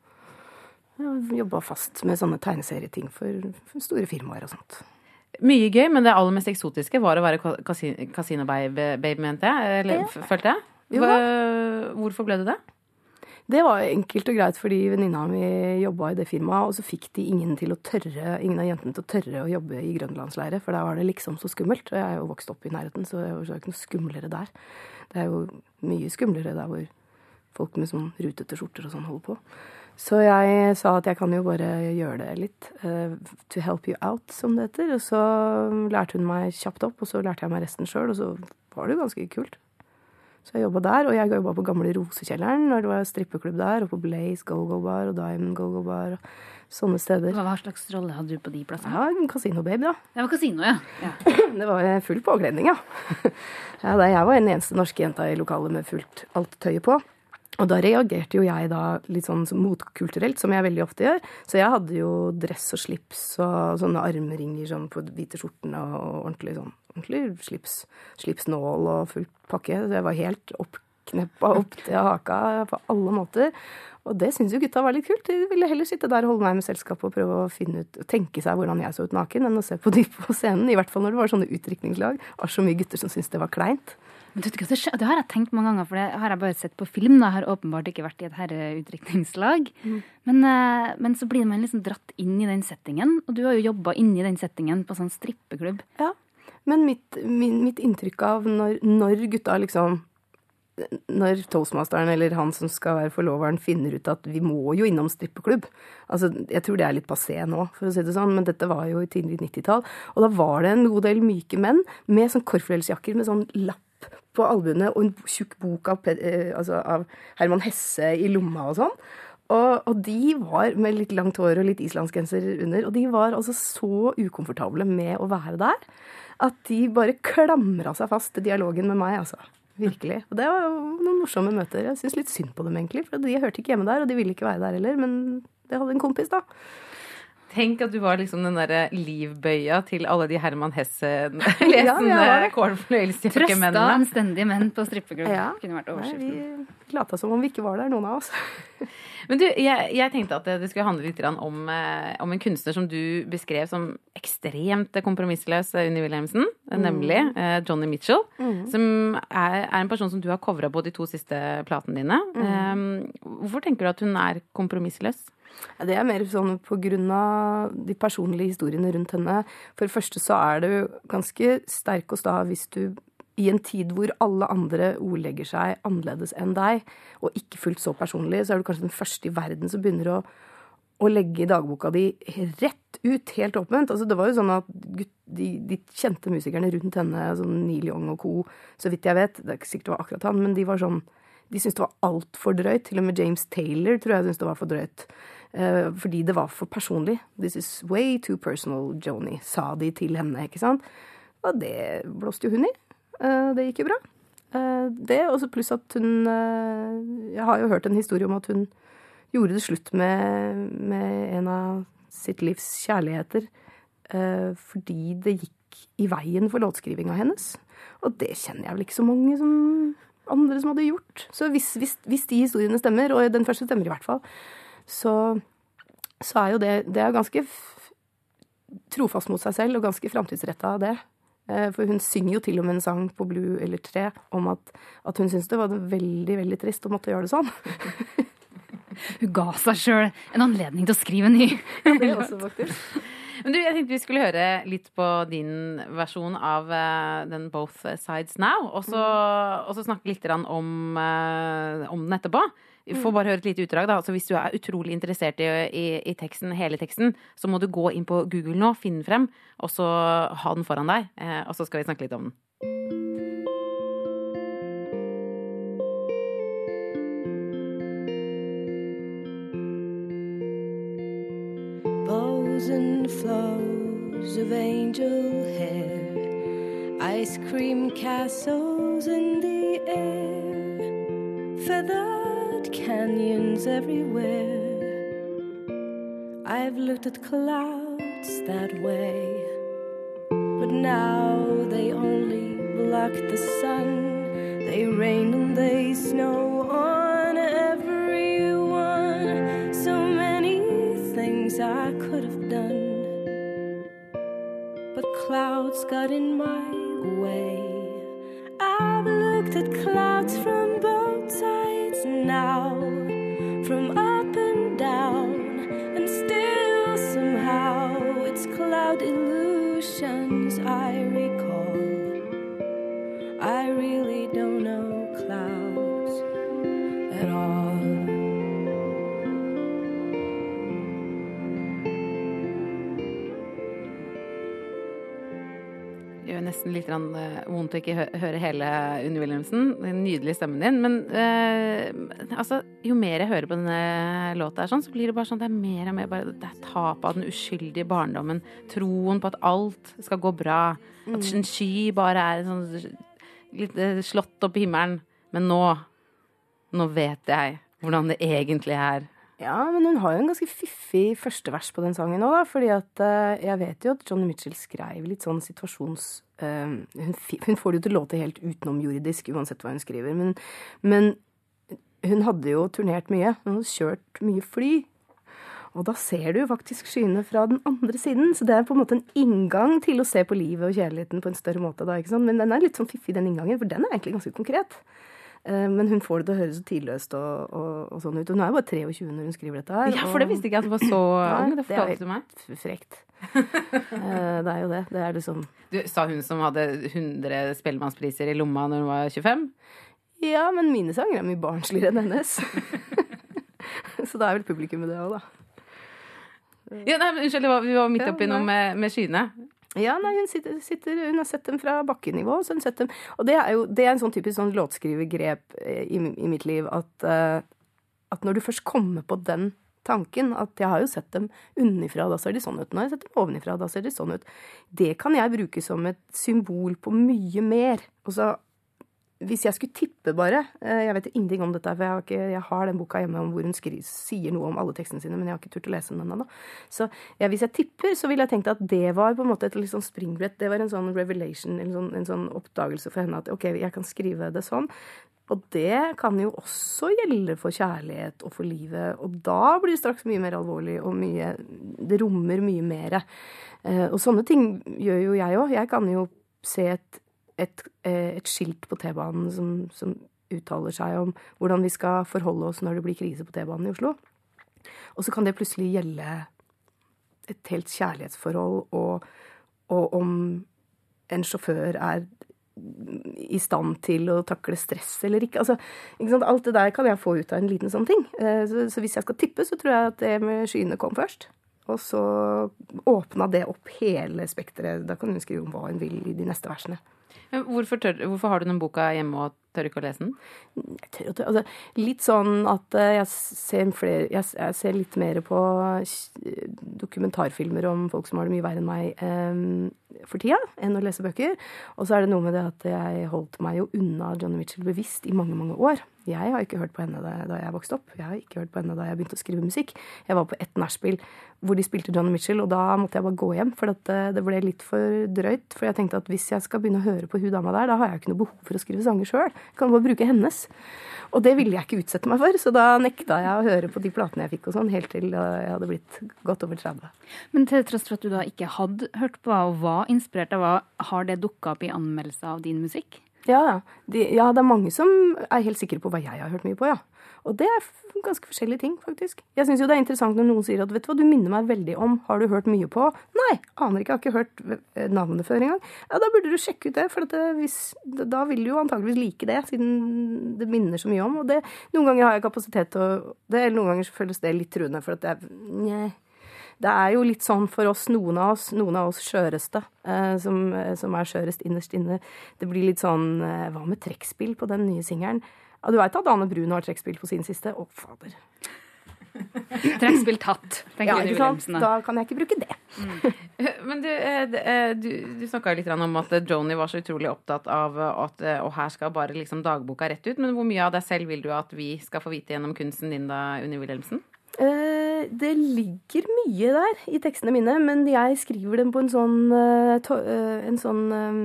C: Jeg har jobbet fast med sånne tegneserieting for, for store firmaer og sånt.
B: Mye gøy, men det aller mest eksotiske var å være Casino Babe, mente jeg, eller ja. Følte jeg. Hva, hvorfor ble det det?
C: Det var enkelt og greit fordi venninna mi jobbet i det firmaet, og så fikk de ingen til å tørre, ingen av jentene til å tørre å jobbe i grønlandsleire, for da var det liksom så skummelt. Og jeg er jo vokst opp i nærheten, så det var ikke noe skumlere der. Det er jo mye skumlere der hvor folk med sånn rutete skjorter og sånn holder på. Så jeg sa at jeg kan jo bare gjøre det litt, uh, to help you out, som det heter. Og så lærte hun meg kjapt opp, og så lærte jeg meg resten selv, og så var det jo ganske kult. Så jeg jobbet der, og jeg jobbet på Gamle Rosekjelleren, når det var strippeklubb der, og på Blaze Go-Go Bar, og Diamond Go-Go Bar, og sånne steder.
D: Hva slags rolle hadde du på de plassene?
C: Ja, Casino Babe, da.
D: Det var Casino, ja. ja.
C: Det var full påkledning, ja. Ja, jeg var den eneste norske jenta i lokalet med fullt alt tøyet på. Og da reagerte jo jeg da litt sånn motkulturelt, som jeg veldig ofte gjør. Så jeg hadde jo dress og slips og sånne armringer sånn på hvite skjortene og ordentlig sånn, ordentlig slips, slipsnål og full pakke. Så jeg var helt oppkneppa opp til haka på alle måter. Og det synes jo gutta var litt kult. De ville heller sitte der og holde meg med selskap og prøve å finne ut, tenke seg hvordan jeg så ut naken, enn å se på de på scenen. I hvert fall når det var sånne utdrikningslag. Det var så mye gutter som syntes det var kleint.
D: Men vet du hva, det har jeg tenkt mange ganger, for det har jeg bare sett på film. Da. Jeg har åpenbart ikke vært i et herreutdrikningslag. Mm. Men, men så blir man liksom dratt inn i den settingen, og du har jo jobbet inn i den settingen på sånn strippeklubb.
C: Ja, men mitt, min, mitt inntrykk av når, når gutta liksom, når toastmasteren eller han som skal være forloveren finner ut at vi må jo innom strippeklubb. Altså, jeg tror det er litt passé nå, for å si det sånn, men dette var jo i tidlig nittitall. Og da var det en god del myke menn med sånn korflelsjakker med sånn lapp på albuene og en tjukk bok av, altså av Herman Hesse i lomma og sånn. Og, og de var med litt langt hår og litt islandsgenser under, og de var altså så ukomfortable med å være der, at de bare klamret seg fast til dialogen med meg, altså. Virkelig. Og det var jo noen morsomme møter. Jeg synes litt synd på dem egentlig, for de hørte ikke hjemme der, og de ville ikke være der heller, men det hadde en kompis da.
B: Tenk at du var liksom den der livbøya til alle de Herman Hesse-lesende
C: ja,
B: cornflakes-jakke mennene.
D: Trøsta anstendige menn på strippeklubb. Ja. Kunne vært overskriften.
C: Nei, vi lata som om vi ikke var der, noen av oss.
B: Men du, jeg, jeg tenkte at det skulle handle litt om, om en kunstner som du beskrev som ekstremt kompromissløs, Unni Wilhelmsen, mm. nemlig Johnny Mitchell, mm. som er, er en person som du har covret på de to siste platene dine. Mm. Um, hvorfor tenker du at hun er kompromissløs?
C: Ja, det er mer sånn på grunn av de personlige historiene rundt henne. For det første så er det jo ganske sterk og sta hvis du i en tid hvor alle andre ordlegger seg annerledes enn deg, og ikke fullt så personlig, så er du kanskje den første i verden som begynner å, å legge dagboka di rett ut, helt åpent. Altså, det var jo sånn at de, de kjente musikerne rundt henne, sånn Neil Young og co, så vidt jeg vet, det er ikke sikkert det var akkurat han, men de var sånn, de syntes det var alt for drøyt. Til og med James Taylor tror jeg syntes det var for drøyt. Uh, fordi det var for personlig. This is way too personal, Joni, sa de til henne, ikke sant? Og det blåste jo hun i. Uh, det gikk jo bra. Uh, det, og så pluss at hun uh, jeg har jo hørt en historie om at hun gjorde det slutt med, med en av sitt livs kjærligheter uh, fordi det gikk i veien for låtskrivinga hennes. Og det kjenner jeg vel ikke så mange som andre som hadde gjort. Så hvis, hvis, hvis de historiene stemmer, og den første stemmer i hvert fall, så, så er jo det, det er ganske f- trofast mot seg selv, og ganske fremtidsrettet av det. Eh, For hun synger jo til og med en sang på Blue eller tre om at, at hun syntes det var veldig, veldig trist å måtte gjøre det sånn.
D: Hun ga seg selv en anledning til å skrive en ny.
C: Det også, faktisk.
B: Men du, jeg tenkte vi skulle høre litt på din versjon av uh, den Both Sides Now, og så, og så snakke litt grann om, uh, om den etterpå. Vi får bare høre et lite utdrag da. Så hvis du er utrolig interessert i, i, i teksten, hele teksten, så må du gå inn på Google nå, finne den frem, og så ha den foran deg, uh, og så skal vi snakke litt om den.
G: Bows and flows of angel hair, ice cream castles in the air, feathered canyons everywhere. I've looked at clouds that way, but now they only block the sun. They rain and they snow on everyone. So many things I could have done, but clouds got in my way. I've looked at clouds from both sides now, from up and down, and still somehow it's cloud illusions I recall. I really don't know clouds at all.
B: Det gjør nesten litt grann, uh, vondt å ikke hø høre hele Unni Wilhelmsen. Den nydelige stemmen din. Men uh, altså, jo mer jeg hører på denne låta her, sånn, så blir det bare sånn, det er mer og mer bare, det er tap av den uskyldige barndommen. Troen på at alt skal gå bra. At en sky bare er sånn, litt uh, slått opp i himmelen. Men nå, nå vet jeg hvordan det egentlig er.
C: Ja, men hun har jo en ganske fiffig første vers på den sangen også, da, fordi at uh, jeg vet jo at Joni Mitchell skrev litt sånn situasjons... Uh, hun, hun får det jo til å låte helt utenomjuridisk, uansett hva hun skriver, men, men hun hadde jo turnert mye, hun hadde kjørt mye fly, og da ser du jo faktisk skyene fra den andre siden, så det er på en måte en inngang til å se på livet og kjærligheten på en større måte da, ikke sant? Men den er litt sånn fiffig, den inngangen, for den er egentlig ganske konkret. Men hun får det til å høre så tidløst og, og, og sånn ut. Hun er jo bare treogtjue når hun skriver dette her.
B: Ja, for det visste ikke jeg at det var så ung. Det fortalte du meg.
C: Det er frekt. Det er jo det. Det er liksom...
B: Du, sa hun som hadde hundre spellemannspriser i lomma når hun var tjuefem?
C: Ja, men mine sanger er mye barnsligere enn hennes. Så det er vel publikum med det også, da.
B: Ja, nei, men unnskyld, vi var midt oppi noe med, med skyene.
C: Ja, nei, hun, sitter, sitter, hun har sett dem fra bakkenivå, så hun sett dem, og det er jo det er en sånn typisk sånn låtskrivergrep i, i mitt liv, at, uh, at når du først kommer på den tanken, at jeg har jo sett dem unnifra, da ser de sånn ut, når jeg har sett dem ovenifra, da ser de sånn ut, det kan jeg bruke som et symbol på mye mer, og så hvis jeg skulle tippe bare, jeg vet ingenting om dette, for jeg har, ikke, jeg har den boka hjemme om hvor hun skriver, sier noe om alle tekstene sine, men jeg har ikke turt å lese den ennå da. Så ja, hvis jeg tipper, så ville jeg tenkt at det var på en måte et litt sånn springbrett, det var en sånn revelation, en sånn, en sånn oppdagelse for henne, at ok, jeg kan skrive det sånn, og det kan jo også gjelde for kjærlighet og for livet, og da blir det straks mye mer alvorlig, og mye, det rommer mye mer. Og sånne ting gjør jo jeg også. Jeg kan jo se et Et, et skilt på T-banen som, som uttaler seg om hvordan vi skal forholde oss når det blir krise på T-banen i Oslo. Og så kan det plutselig gjelde et helt kjærlighetsforhold, og, og om en sjåfør er i stand til å takle stress eller ikke. Altså, ikke sant? Alt det der kan jeg få ut av en liten sånn ting. Så, så hvis jeg skal tippe, så tror jeg at det med skyene kom først. Og så åpna det opp hele spektret. Da kan hun skrive om hva hun vil i de neste versene.
B: Hvorfor, tør, hvorfor har du den boka hjemme og tør ikke å lese den?
C: Jeg tør, tør, altså, litt sånn at jeg ser, flere, jeg, jeg ser litt mer på dokumentarfilmer om folk som har det mye verre enn meg um, for tida, enn å lese bøker. Og så er det noe med det at jeg holdt meg jo unna Joni Mitchell bevisst i mange, mange år. Jeg har ikke hørt på henne da, da jeg vokste opp. Jeg har ikke hørt på henne da jeg begynte å skrive musikk. Jeg var på et nachspiel hvor de spilte Joni Mitchell, og da måtte jeg bare gå hjem, for at det ble litt for drøyt. For jeg tenkte at hvis jeg skal begynne å høre høre på hun dama der, da har jeg ikke noe behov for å skrive sanger selv. Jeg kan bare bruke hennes. Og det ville jeg ikke utsette meg for, så da nekta jeg å høre på de platene jeg fikk og sånn, helt til jeg hadde blitt godt over tretti.
D: Men til tross for at du da ikke hadde hørt på hva og var inspirert av hva, har det dukket opp i anmeldelser av din musikk?
C: Ja, de, ja, det er mange som er helt sikre på hva jeg har hørt mye på, ja. Og det er ganske forskjellige ting, faktisk. Jeg synes jo det er interessant når noen sier at, vet du hva, du minner meg veldig om, har du hørt mye på? Nei, aner ikke, jeg har ikke hørt navnet før engang. Ja, da burde du sjekke ut det, for at det, hvis, da vil du jo antageligvis like det, siden det minner så mye om. Og det, noen ganger har jeg kapasitet til å, det, eller noen ganger føles det litt truende, for at det er, nei. Det er jo litt sånn for oss, noen av oss, noen av oss skjøreste, eh, som, som er skjørest innerst inne. Det blir litt sånn, eh, hva med trekkspill på den nye singeren? Ja, du vet at Anne Brun har trekkspill på sin siste? Å, fader.
D: Trekkspill tatt, tenker
C: Ja,
D: Unni
C: ikke sant?
D: Wilhelmsen.
C: Da kan jeg ikke bruke det.
B: Men du, eh, du, du snakket jo litt om at Joni var så utrolig opptatt av at og her skal bare liksom dagboka rett ut, men hvor mye av deg selv vil du at vi skal få vite gjennom kunsten din da, Unni Wilhelmsen?
C: Eh, det ligger mye der i tekstene mine, men jeg skriver dem på en sånn, eh, to, eh, en sånn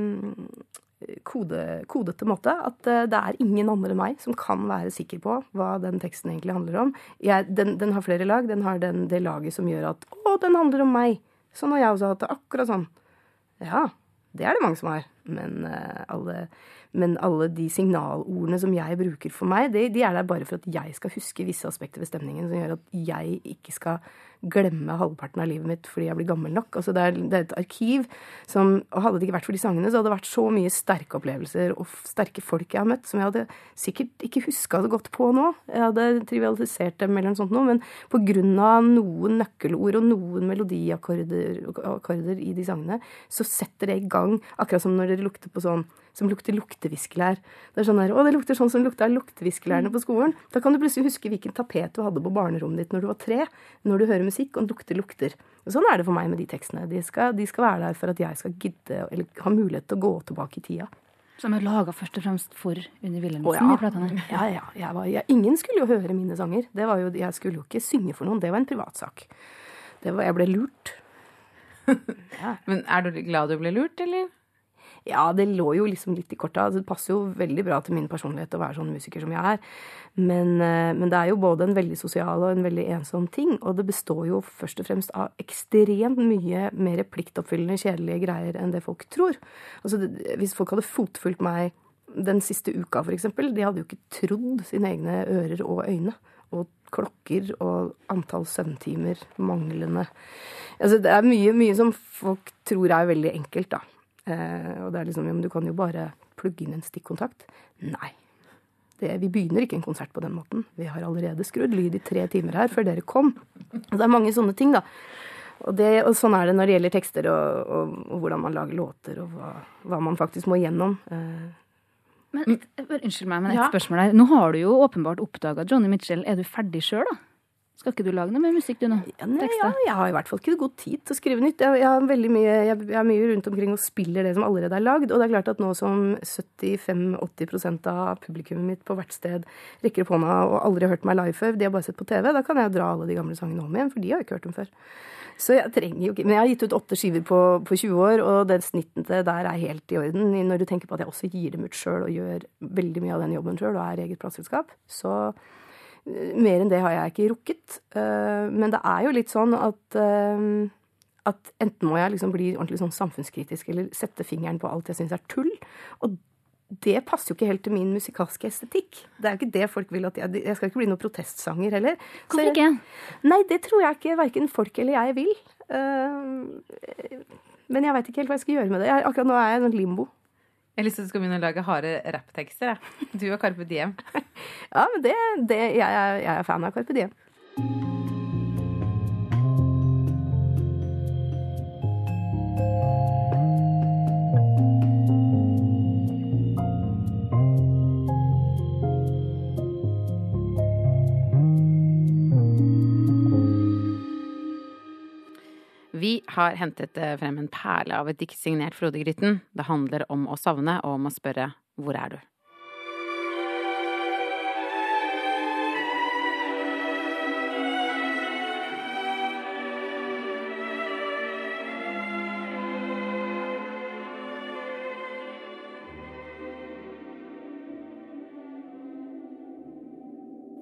C: eh, kode, kodete måte at eh, det er ingen andre enn meg som kan være sikker på hva den teksten egentlig handler om. Jeg, den, den har flere lag, den har den, det laget som gjør at å, den handler om meg. Sånn har jeg også hatt det, akkurat sånn. Ja, det er det mange som har, men eh, alle... Men alle de signalordene som jeg bruker for meg, de, de er der bare for at jeg skal huske visse aspekter ved stemningen, som gjør at jeg ikke skal glemme halvparten av livet mitt fordi jeg blir gammel nok. Altså det er, det er et arkiv som, og hadde det ikke vært for de sangene, så hadde det vært så mye sterke opplevelser og sterke folk jeg har møtt, som jeg hadde sikkert ikke husket det godt på nå. Jeg hadde trivialisert dem eller noe sånt nå, men på grunn av noen nøkkelord og noen melodiakkorder akkorder i de sangene, så setter det i gang, akkurat som når dere lukter på sånn, som lukter lukteviskelær. Det er sånn der, å, det lukter sånn som lukter lukteviskelærene på skolen. Da kan du plutselig huske hvilken tapet du hadde på barnerommet ditt når du var tre, når du hører musikk og lukter lukter. Og sånn er det for meg med de tekstene. De skal, de skal være der for at jeg skal gidde, eller ha mulighet til å gå tilbake i tida.
D: Som er laget først og fremst for Unni Wilhelmsen
C: Å, ja.
D: i platene.
C: Ja, ja. Jeg var, jeg, ingen skulle jo høre mine sanger. Det var jo, jeg skulle jo ikke synge for noen. Det var en privatsak. Det var, jeg ble lurt.
B: Ja. Men er du glad du ble lurt, eller?
C: Ja, det lå jo liksom litt i korta. Det passer jo veldig bra til min personlighet å være sånn musiker som jeg er. Men, men det er jo både en veldig sosial og en veldig ensom ting. Og det består jo først og fremst av ekstremt mye mer pliktoppfyllende, kjedelige greier enn det folk tror. Altså, det, hvis folk hadde fotfulgt meg den siste uka, for eksempel, de hadde jo ikke trodd sine egne ører og øyne. Og klokker og antall søvntimer manglende. Altså, det er mye, mye som folk tror er veldig enkelt, da. Eh, og det er liksom, ja, men du kan jo bare plugge inn en stikkontakt. Nei. Det, vi begynner ikke en konsert på den måten. Vi har allerede skrudd lyd i tre timer her før dere kom. Og det er mange sånne ting, da. Og, det, og sånn er det når det gjelder tekster og, og, og hvordan man lager låter, og hva, hva man faktisk må gjennom. Eh.
D: Men, unnskyld meg, men et
B: Ja.
D: spørsmål her. Nå har du jo åpenbart oppdaget Joni Mitchell. Er du ferdig selv, da? Skal ikke du lage noe med musikk, du nå?
C: Ja, nei, ja, jeg har i hvert fall ikke god tid til å skrive nytt. Jeg, jeg, har veldig mye, jeg, jeg er mye rundt omkring og spiller det som allerede er lagd. Og det er klart at nå som syttifem til åtti prosent av publikummet mitt på hvert sted rekker opp hånda og aldri har hørt meg live før, de har bare sett på T V, da kan jeg jo dra alle de gamle sangene om igjen, for de har jo ikke hørt dem før. Så jeg trenger jo ikke, men jeg har gitt ut åtte skiver på, på tjue år, og den snitten der er helt i orden. Når du tenker på at jeg også gir dem ut selv og gjør veldig mye av den jobben selv og er eget plateselskap, så mer enn det har jeg ikke rukket. Men det er jo litt sånn at, at enten må jeg liksom bli ordentlig sånn samfunnskritisk eller sette fingeren på alt jeg synes er tull. Og det passer jo ikke helt til min musikalske estetikk. Det er jo ikke det folk vil at jeg... Jeg skal ikke bli noen protestsanger heller.
D: Hvorfor ikke?
C: Nei, det tror jeg ikke hverken folk eller jeg vil. Men jeg vet ikke helt hva jeg skal gjøre med det. Jeg, akkurat nå er jeg i en limbo.
B: Jeg har lyst til at du skal begynne å lage harde rapptekster, jeg. Du og Carpe Diem.
C: Ja, men det, det jeg, er, jeg er fan av Carpe Diem.
B: Vi har hentet frem en perle av et dikt signert Frode Grytten. Det handler om å savne og om å spørre hvor er du?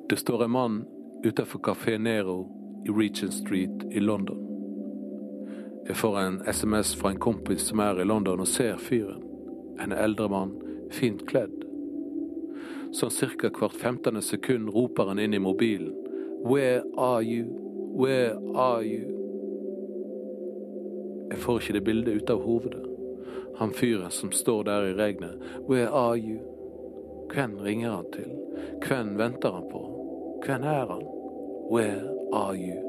H: Det står en mann utenfor Café Nero i Regent Street i London. Jeg får en sms fra en kompis som er i London og ser fyren. En eldre mann, fint kledd. Sånn cirka hvert femtende sekund roper han inn i mobilen. Where are you? Where are you? Jeg får ikke det bildet ut av hovedet. Han fyren som står der i regnet. Where are you? Hvem ringer han til? Hvem venter han på? Hvem er han? Where are you?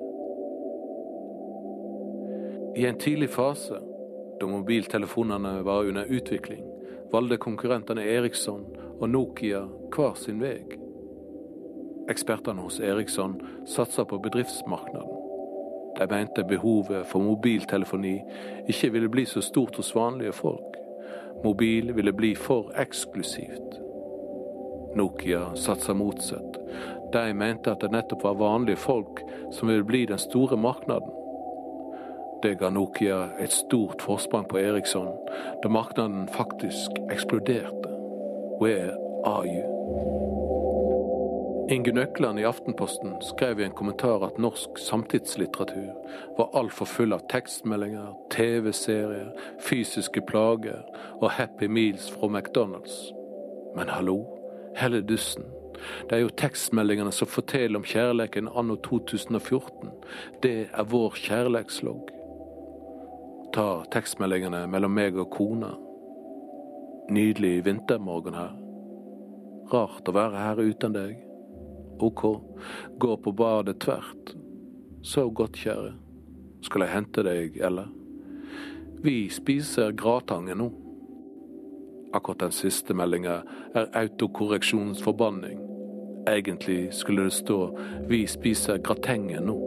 H: I en tidlig fase, da mobiltelefonene var under utvikling, valgte konkurrentene Ericsson og Nokia hver sin veg. Ekspertene hos Ericsson satset på bedriftsmarknaden. De mente behovet for mobiltelefoni ikke ville bli så stort hos vanlige folk. Mobil ville bli for eksklusivt. Nokia satset motsatt. De mente at det nettopp var vanlige folk som ville bli den store marknaden. Det ga Nokia et stort forsprang på Ericsson, da marknaden faktisk eksploderte. Where are you? Inge Nøkland i Aftenposten skrev i en kommentar at norsk samtidslitteratur var alt for full av tekstmeldinger, tv-serier, fysiske plager og Happy Meals fra McDonald's. Men hallo, hele dussen. Det er jo tekstmeldingene som forteller om kjærleken anno to tusen og fjorten. Det er vår kjærlekslogg. Ta tekstmeldingene mellom meg og kona. Nydelig vintermorgen her. Rart å være her uten deg. Ok, gå på badet tvert. Så godt, kjære. Skal jeg hente deg, eller? Vi spiser gratangen nå. Akkurat den siste meldingen er autokorreksjonens forbanning. Egentlig skulle det stå vi spiser gratengen nå.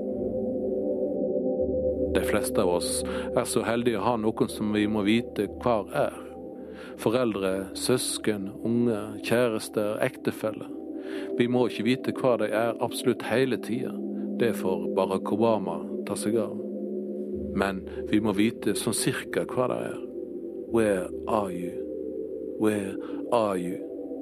H: De fleste av oss er så heldige å ha noen som vi må vite hva er. Foreldre, søsken, unge, kjærester, ektefeller. Vi må ikke vite hva de er absolutt hele tiden. Det får Barack Obama ta seg av. Men vi må vite sånn cirka hva de er. Where are you? Where are you?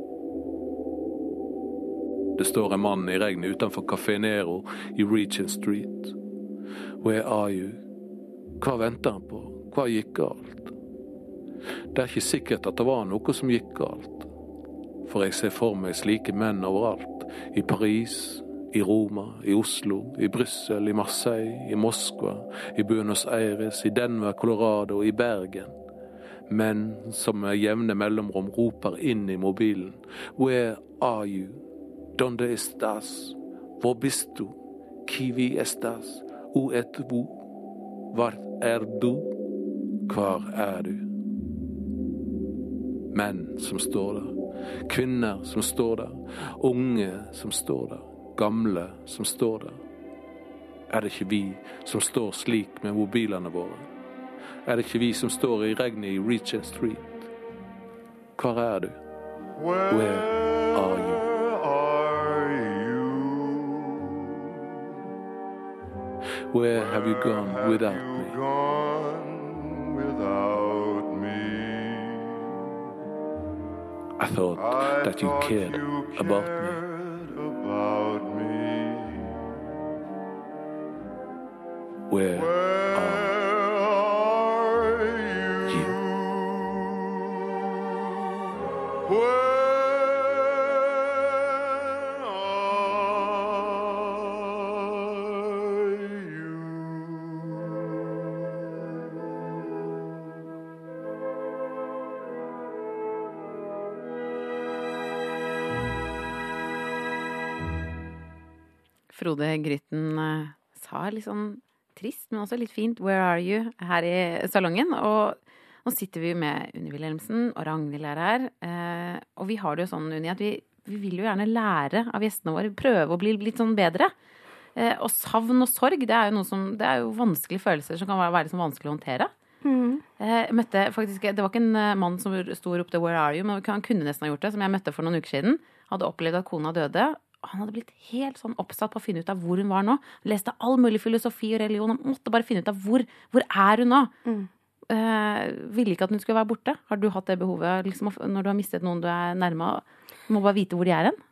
H: Det står en mann i regnet utenfor Café Nero i Regent Street. Where are you? Hva venter han på? Hva gikk galt? Det er ikke sikkert at det var noe som gikk galt. For jeg ser for meg slike menn overalt. I Paris, i Roma, i Oslo, i Brussel, i Marseille, i Moskva, i Buenos Aires, i Denver, Colorado, i Bergen. Menn som med jevne mellomrom roper inn i mobilen. Where are you? Donde estás? Hvor bist du? Kivi estás? O et vo? Hvor er du? Hvor er du? Menn som står der. Kvinner som står der. Unge som står der. Gamle som står der. Er det ikke vi som står slik med mobilene våre? Er det ikke vi som står i regnet i Regent Street? Hvor er du? Where are you? Where have you gone without me?
F: Gone without me.
H: I thought
F: I
H: that you
F: thought
H: cared
F: you
H: about me.
F: cared about me.
H: Where
F: Where are you?
H: you?
F: Where are
B: Frode Grytten uh, sa litt sånn trist, men også litt fint, where are you, her i salongen. Og nå sitter vi med Unni Wilhelmsen, og Ragnhild er her. Uh, og vi har det jo sånn, Unni, at vi, vi vil jo gjerne lære av gjestene våre, prøve å bli litt sånn bedre. Uh, og savn og sorg, det er jo noe som, det er jo vanskelige følelser som kan være, være sånn vanskelig å håndtere. Mm. Uh, jeg møtte faktisk, det var ikke en uh, mann som sto og ropte where are you, men han kunne nesten ha gjort det, som jeg møtte for noen uker siden. Hadde opplevd at kona døde. Han hadde blitt helt sånn oppsatt på å finne ut av hvor hun var nå. Leste all mulig filosofi og religion. Han måtte bare finne ut av hvor, hvor er hun nå. Mm. Uh, ville ikke at hun skulle være borte. Har du hatt det behovet liksom, når du har mistet noen du er nærmere? Du må bare vite hvor de er hen?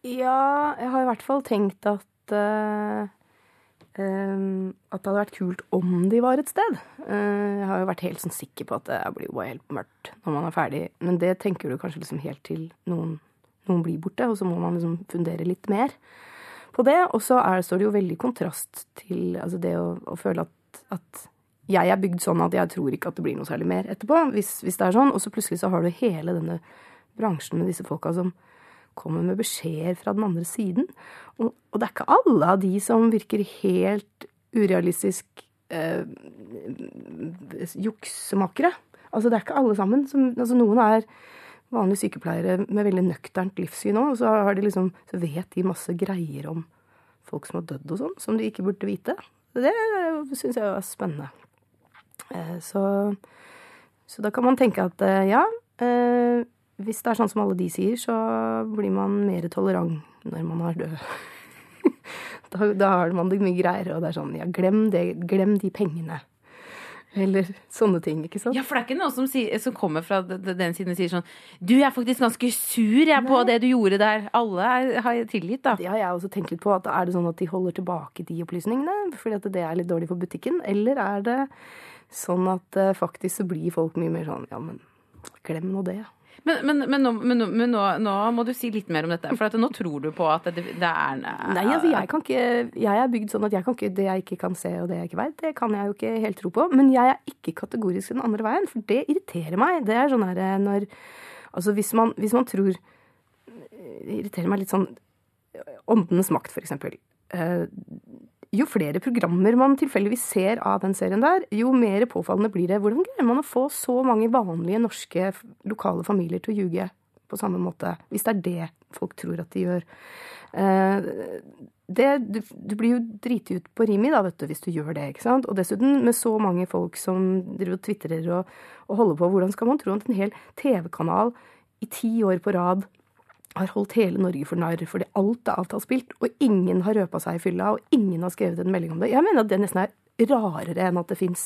C: Ja, jeg har i hvert fall tenkt at uh, um, at det hadde vært kult om de var et sted. Uh, jeg har jo vært helt sånn sikker på at det blir jo bare helt mørkt når man er ferdig. Men det tenker du kanskje liksom helt til noen, noen blir borte, og så må man liksom fundere litt mer på det. Og så er, står det jo veldig kontrast til altså det å, å føle at, at jeg er bygd sånn at jeg tror ikke at det blir noe særlig mer etterpå, hvis, hvis det er sånn. Og så plutselig så har du hele denne bransjen med disse folka som kommer med beskjeder fra den andre siden. Og, og det er ikke alle av de som virker helt urealistisk eh, juksemakere. Altså det er ikke alle sammen. Som, altså noen er vanlige sykepleiere med veldig nøkternt livssyn også, og så, har de liksom, så vet de masse greier om folk som har dødd og sånn, som de ikke burde vite. Det synes jeg er spennende. Eh, så, så da kan man tenke at eh, ja, eh, hvis det er sånn som alle de sier, så blir man mer tolerant når man er død. da, da har man det mye greier, og det er sånn, ja, glem det, glem de pengene. Eller sånne ting, ikke sant?
B: Ja, for det er ikke noe som, sier, som kommer fra den siden og sier sånn, du er faktisk ganske sur jeg, på det du gjorde der. Alle er, har tilgitt, da.
C: Det har jeg også tenkt litt på, at er det sånn at de holder tilbake de opplysningene, fordi at det er litt dårlig for butikken, eller er det sånn at uh, faktisk så blir folk mye mer sånn, ja, men glem nå det.
B: Men, men, men, nå, men, nå, men nå, nå må du si litt mer om dette, for at nå tror du på at det, det er... Uh,
C: Nei, altså jeg kan ikke, jeg er bygd sånn at jeg kan ikke, det jeg ikke kan se og det jeg ikke vet, det kan jeg jo ikke helt tro på, men jeg er ikke kategorisk den andre veien, for det irriterer meg. Det er sånn her når, altså hvis man, hvis man tror, det irriterer meg litt sånn, åndenes makt for eksempel, uh, jo flere programmer man tilfeldigvis ser av den serien der, jo mer påfallende blir det. Hvordan greier man å få så mange vanlige norske lokale familier til å ljuge på samme måte, hvis det er det folk tror at de gjør? Det, du, du blir jo dritet ut på rimi da, vet du, hvis du gjør det, ikke sant? Og dessuten med så mange folk som driver og twitterer og, og holder på, hvordan skal man tro at en hel T V-kanal i ti år på rad har holdt hele Norge for narr, fordi alt er avtalsspilt, og ingen har røpet seg i fylla, og ingen har skrevet en melding om det. Jeg mener at det nesten er rarere enn at det finnes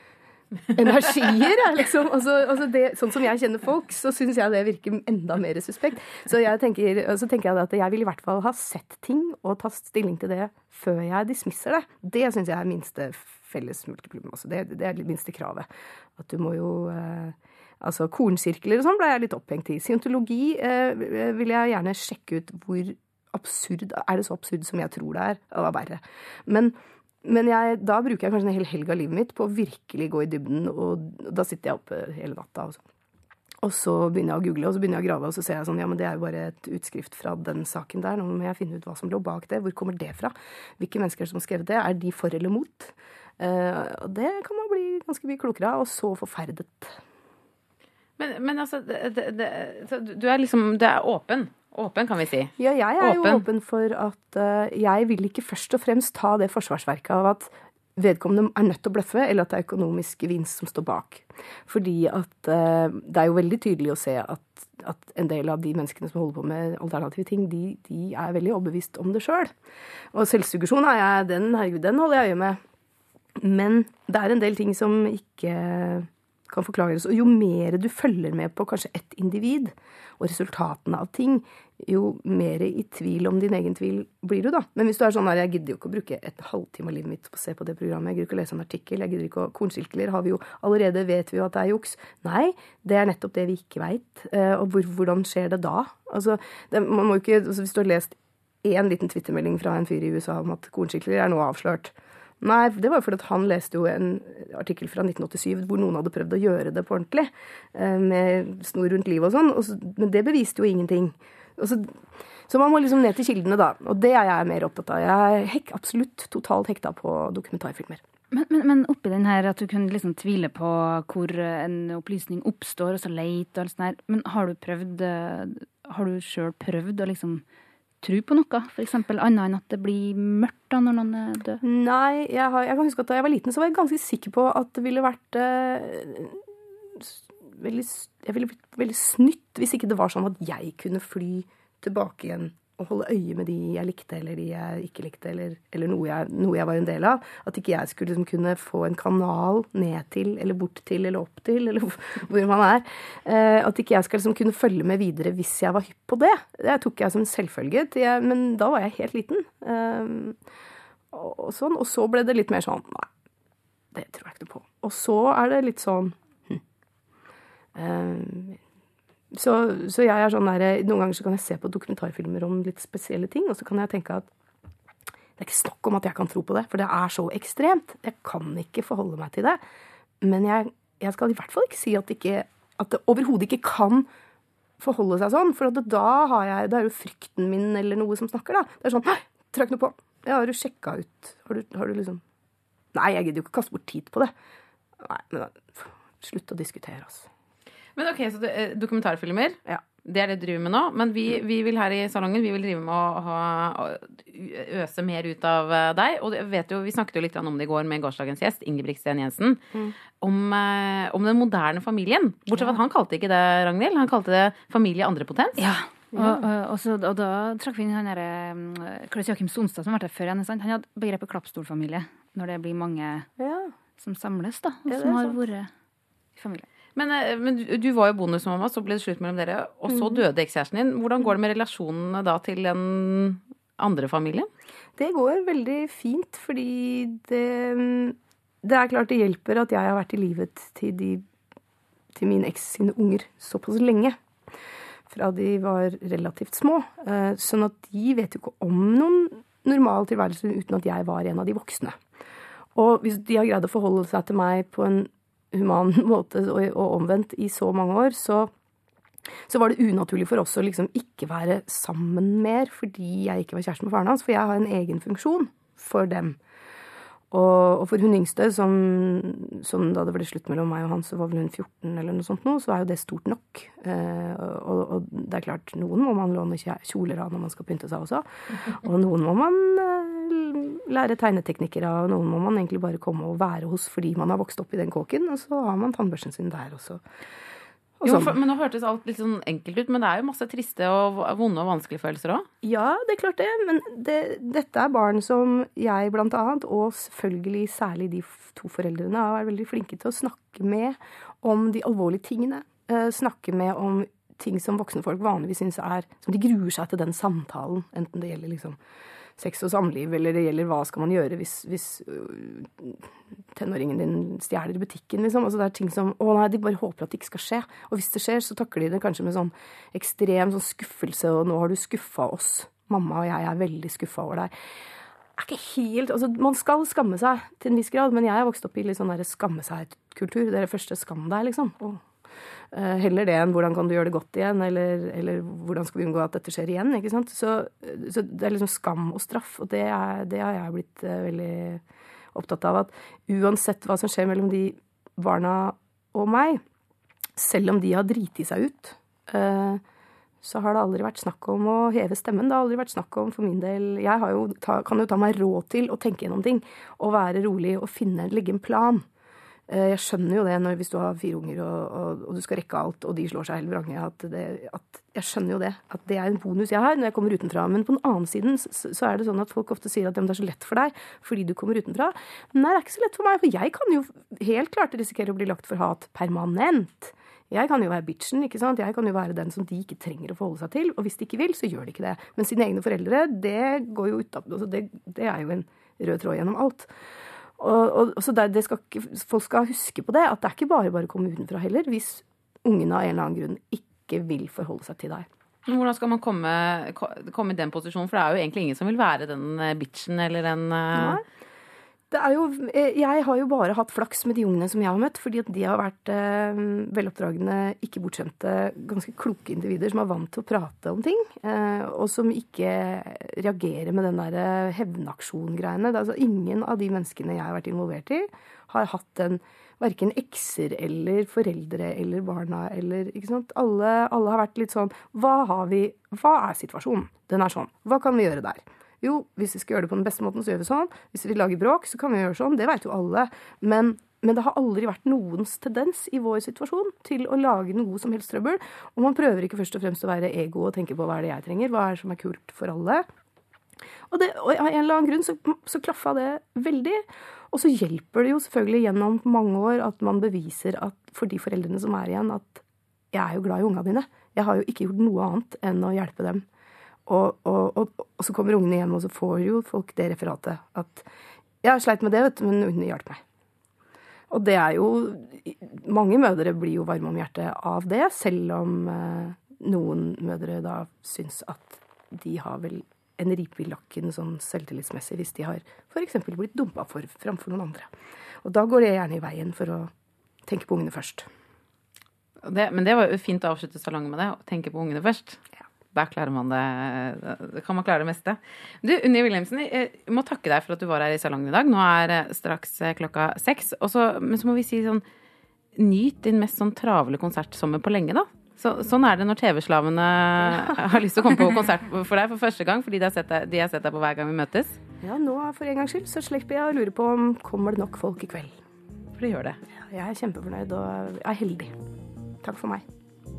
C: energier, liksom. Altså, altså det, sånn som jeg kjenner folk, så synes jeg det virker enda mer suspekt. Så jeg tenker, så tenker jeg at jeg vil i hvert fall ha sett ting, og tatt stilling til det før jeg dismisser det. Det synes jeg er minste felles multiplum. Altså det, det er det minste kravet. At du må jo... Eh, Altså kornsirkler og sånn ble jeg litt opphengt i. Scientologi eh, vil jeg gjerne sjekke ut hvor absurd, er det så absurd som jeg tror det er? Det var verre. Men, men jeg, da bruker jeg kanskje en hel helg av livet mitt på å virkelig gå i dybden, og da sitter jeg oppe hele natta. Og så. og så begynner jeg å google, og så begynner jeg å grave, og så ser jeg sånn, ja, men det er jo bare et utskrift fra den saken der. Nå må jeg finne ut hva som lå bak det. Hvor kommer det fra? Hvilke mennesker som har skrevet det? Er de for eller mot? Eh, og det kan man bli ganske mye klokere av, og så forferdet.
B: Men, men altså, det, det, det, du er liksom, det er åpen. Åpen, kan vi si.
C: Ja, jeg er
B: åpen.
C: jo åpen for at uh, jeg vil ikke først og fremst ta det forsvarsverket av at vedkommende er nødt til å bløffe, eller at det er økonomisk gevinst som står bak. Fordi at uh, det er jo veldig tydelig å se at, at en del av de menneskene som holder på med alternative ting, de, de er veldig overbevist om det selv. Og selvsuggesjon er jeg, den, herregud, den holder jeg øye med. Men det er en del ting som ikke... kan forklares, og jo mer du følger med på kanskje ett individ og resultatene av ting, jo mer i tvil om din egen tvil blir du da. Men hvis du er sånn her, jeg gidder jo ikke å bruke et halvtime av livet mitt på å se på det programmet, jeg gidder ikke å lese en artikkel, jeg gidder ikke å kornsirkler, har vi jo allerede, vet vi jo at det er juks. Nei, det er nettopp det vi ikke vet. Og hvor, hvordan skjer det da? Altså, det, man må jo ikke, altså, hvis du har lest en liten twittermelding fra en fyr i U S A om at kornsirkler er nå avslørt, nei, det var jo fordi at han leste jo en artikkel fra nitten åttisyv hvor noen hadde prøvd å gjøre det på ordentlig, med snor rundt livet og sånn, og så, men det beviste jo ingenting. Og så, så man må liksom ned til kildene da, og det er jeg mer opptatt av. Jeg er hek, absolutt totalt hekta på dokumentarfilmer.
D: Men, men, men oppi den her at du kunne liksom tvile på hvor en opplysning oppstår, og så leit og alt sånt her, men har du prøvd, har du selv prøvd å liksom tro på noe, for eksempel annet enn at det blir mørkt da når noen er død?
C: Nei, jeg, har, jeg kan huske at da jeg var liten så var jeg ganske sikker på at det ville vært eh, veldig, jeg ville blitt veldig snytt hvis ikke det var sånn at jeg kunne fly tilbake igjen å holde øye med de jeg likte, eller de jeg ikke likte, eller, eller noe, jeg, noe jeg var en del av. At ikke jeg skulle liksom kunne få en kanal ned til, eller bort til, eller opp til, eller hvor man er. Eh, at ikke jeg skal liksom kunne følge med videre hvis jeg var hypp på det. Det tok jeg som selvfølge, jeg, men da var jeg helt liten. Eh, og, og sånn, og så ble det litt mer sånn, nei, det tror jeg ikke på. Og så er det litt sånn, hm. Eh, Så, så jeg er sånn der, noen ganger så kan jeg se på dokumentarfilmer om litt spesielle ting, og så kan jeg tenke at det er ikke snakk om at jeg kan tro på det, for det er så ekstremt. Jeg kan ikke forholde meg til det. Men jeg, jeg skal i hvert fall ikke si at det, ikke, at det overhodet ikke kan forholde seg sånn, for at det, da har jeg, det er jo frykten min eller noe som snakker da. Det er sånn, nei, trakk noe på. Ja, har du sjekket ut? Har du, har du liksom... Nei, jeg gidder jo ikke kaste bort tid på det. Nei, men slutt å diskutere, altså.
B: Men ok, så det, dokumentarfilmer,
C: ja.
B: Det er det du driver med nå. Men vi, vi vil her i salongen, vi vil drive med å, ha, å øse mer ut av deg. Og vet jo, vi snakket jo litt om det i går med gårsdagens gjest, Ingebrigtsen Jensen, mm. om, om den moderne familien. Bortsett fra at han kalte ikke det, Ragnhild, han kalte det familie andre potens.
D: Ja, og, og, og, så, og da trakk vi inn han der Klaus Joachim Sonstad som var der før igjen. Han hadde begrepet klappstolfamilie, når det blir mange ja. Som samles da, og ja, som har vært i familie.
B: Men, men du var jo bonusmamma, så ble det slutt mellom dere, og så døde ekskjæresten din. Hvordan går det med relasjonene da til den andre familien?
C: Det går veldig fint, fordi det, det er klart det hjelper at jeg har vært i livet til, de, til min eks sine unger såpass lenge. Fra de var relativt små. Sånn at de vet jo ikke om noen normal tilværelse uten at jeg var en av de voksne. Og hvis de har greid å forholde seg til meg på en human måte og, og omvendt i så mange år, så, så var det unaturlig for oss å liksom ikke være sammen mer, fordi jeg ikke var kjæreste med faren hans, for jeg har en egen funksjon for dem. Og, og for hun yngste, som, som da det ble slutt mellom meg og han, så var vel hun fjorten eller noe sånt nå, så er jo det stort nok. Eh, og, og det er klart, noen må man låne kjoler av når man skal pynte seg også, og noen må man eh, lære tegneteknikker av, og noen må man egentlig bare komme og være hos fordi man har vokst opp i den kåken, og så har man tannbørsten sin der også. Og
B: jo, for, men nå hørtes alt litt sånn enkelt ut, men det er jo masse triste og vonde og vanskelige følelser også.
C: Ja, det er klart det, men det, dette er barn som jeg blant annet, og selvfølgelig særlig de to foreldrene, har vært veldig flinke til å snakke med om de alvorlige tingene. Eh, snakke med om ting som voksne folk vanligvis synes er, som de gruer seg til den samtalen, enten det gjelder liksom sex og samliv, eller det gjelder hva skal man gjøre hvis, hvis uh, tenåringen din stjeler i butikken, liksom. Altså det er ting som, å nei, de bare håper at det ikke skal skje. Og hvis det skjer, så takler de det kanskje med sånn ekstrem sånn skuffelse, og nå har du skuffet oss. Mamma og jeg er veldig skuffet over deg. Er ikke helt, altså man skal skamme seg til en viss grad, men jeg har vokst opp i litt sånn der skamme seg-kultur. Det er det første skam der, liksom. Og Uh, heller det enn hvordan kan du gjøre det godt igjen, eller, eller hvordan skal vi unngå at dette skjer igjen, ikke sant? Så, så det er liksom skam og straff, og det, er, det har jeg blitt uh, veldig opptatt av, at uansett hva som skjer mellom de barna og meg, selv om de har driti seg ut, uh, så har det aldri vært snakk om å heve stemmen. Det har aldri vært snakk om, for min del, jeg har jo ta, kan jo ta meg råd til å tenke gjennom ting, og være rolig og finne, legge en plan. Jeg skjønner jo det når, hvis du har fire unger og, og, og du skal rekke alt, og de slår seg helt vrange, at, det, at jeg skjønner jo det, at det er en bonus jeg har når jeg kommer utenfra. Men på den annen siden så, så er det sånn at folk ofte sier at det er så lett for deg fordi du kommer utenfra. Nei, det er ikke så lett for meg, for jeg kan jo helt klart risikere å bli lagt for hat permanent. Jeg kan jo være bitchen, ikke sant? Jeg kan jo være den som de ikke trenger å forholde seg til, og hvis de ikke vil, så gjør de ikke det. Men sine egne foreldre, det går jo ut av, altså det, det er jo en rød tråd gjennom alt. Og, og, så det, det skal ikke, folk skal huske på det, at det er ikke bare bare å komme utenfra heller, hvis ungene av en eller annen grunn ikke vil forholde seg til deg.
B: Men hvordan skal man komme, komme i den posisjonen? For det er jo egentlig ingen som vil være den bitchen eller den...
C: Nei. Det er jo, jeg har jo bare hatt flaks med de ungene som jeg har møtt, fordi at de har vært eh, veloppdragende, ikke bortskjemte, ganske kloke individer som er vant til å prate om ting, eh, og som ikke reagerer med den der hevnaksjon-greiene. Det er altså ingen av de menneskene jeg har vært involvert i, har hatt en, hverken ekser eller foreldre eller barna, eller, ikke sant? Alle, alle har vært litt sånn, hva har vi, hva er situasjonen? Den er sånn, hva kan vi gjøre der? Jo, hvis vi skal gjøre det på den beste måten, så gjør vi sånn. Hvis vi lager bråk, så kan vi gjøre sånn. Det vet jo alle. Men, men det har aldri vært noens tendens i vår situasjon til å lage noe som helst trøbbel. Og man prøver ikke først og fremst å være ego og tenke på hva er det jeg trenger, hva er det som er kult for alle. Og, det, og av en eller annen grunn så, så klaffa det veldig. Og så hjelper det jo selvfølgelig gjennom mange år at man beviser at for de foreldrene som er igjen, at jeg er jo glad i ungene dine. Jeg har jo ikke gjort noe annet enn å hjelpe dem. Og, og, og, og så kommer ungene hjem, og så får jo folk det referatet. At jeg sleit med det, vet du, men ungene hjalp meg. Og det er jo, mange mødre blir jo varme om hjertet av det, selv om eh, noen mødre da syns at de har vel en ripe i lakken sånn selvtillitsmessig hvis de har for eksempel blitt dumpet for, framfor noen andre. Og da går det gjerne i veien for å tenke på ungene først.
B: Det, men det var jo fint å avslutte salongen med det, å tenke på ungene først. Ja. Da klarer man det, da kan man klare det meste. Du, Unni Wilhelmsen, jeg må takke deg for at du var her i salongen i dag. Nå er straks klokka seks. Og så, men så må vi si sånn, nyt din mest sånn travle konsertsommer på lenge da. Så, sånn er det når T V-slavene har lyst til å komme på konsert for deg for første gang, fordi de har sett deg, de har sett deg på hver gang vi møtes.
C: Ja, nå for en gangs skyld så slipper jeg å lure på om kommer det nok folk i kveld.
B: For det gjør det.
C: Ja, jeg er kjempefornøyd og er heldig. Takk for meg.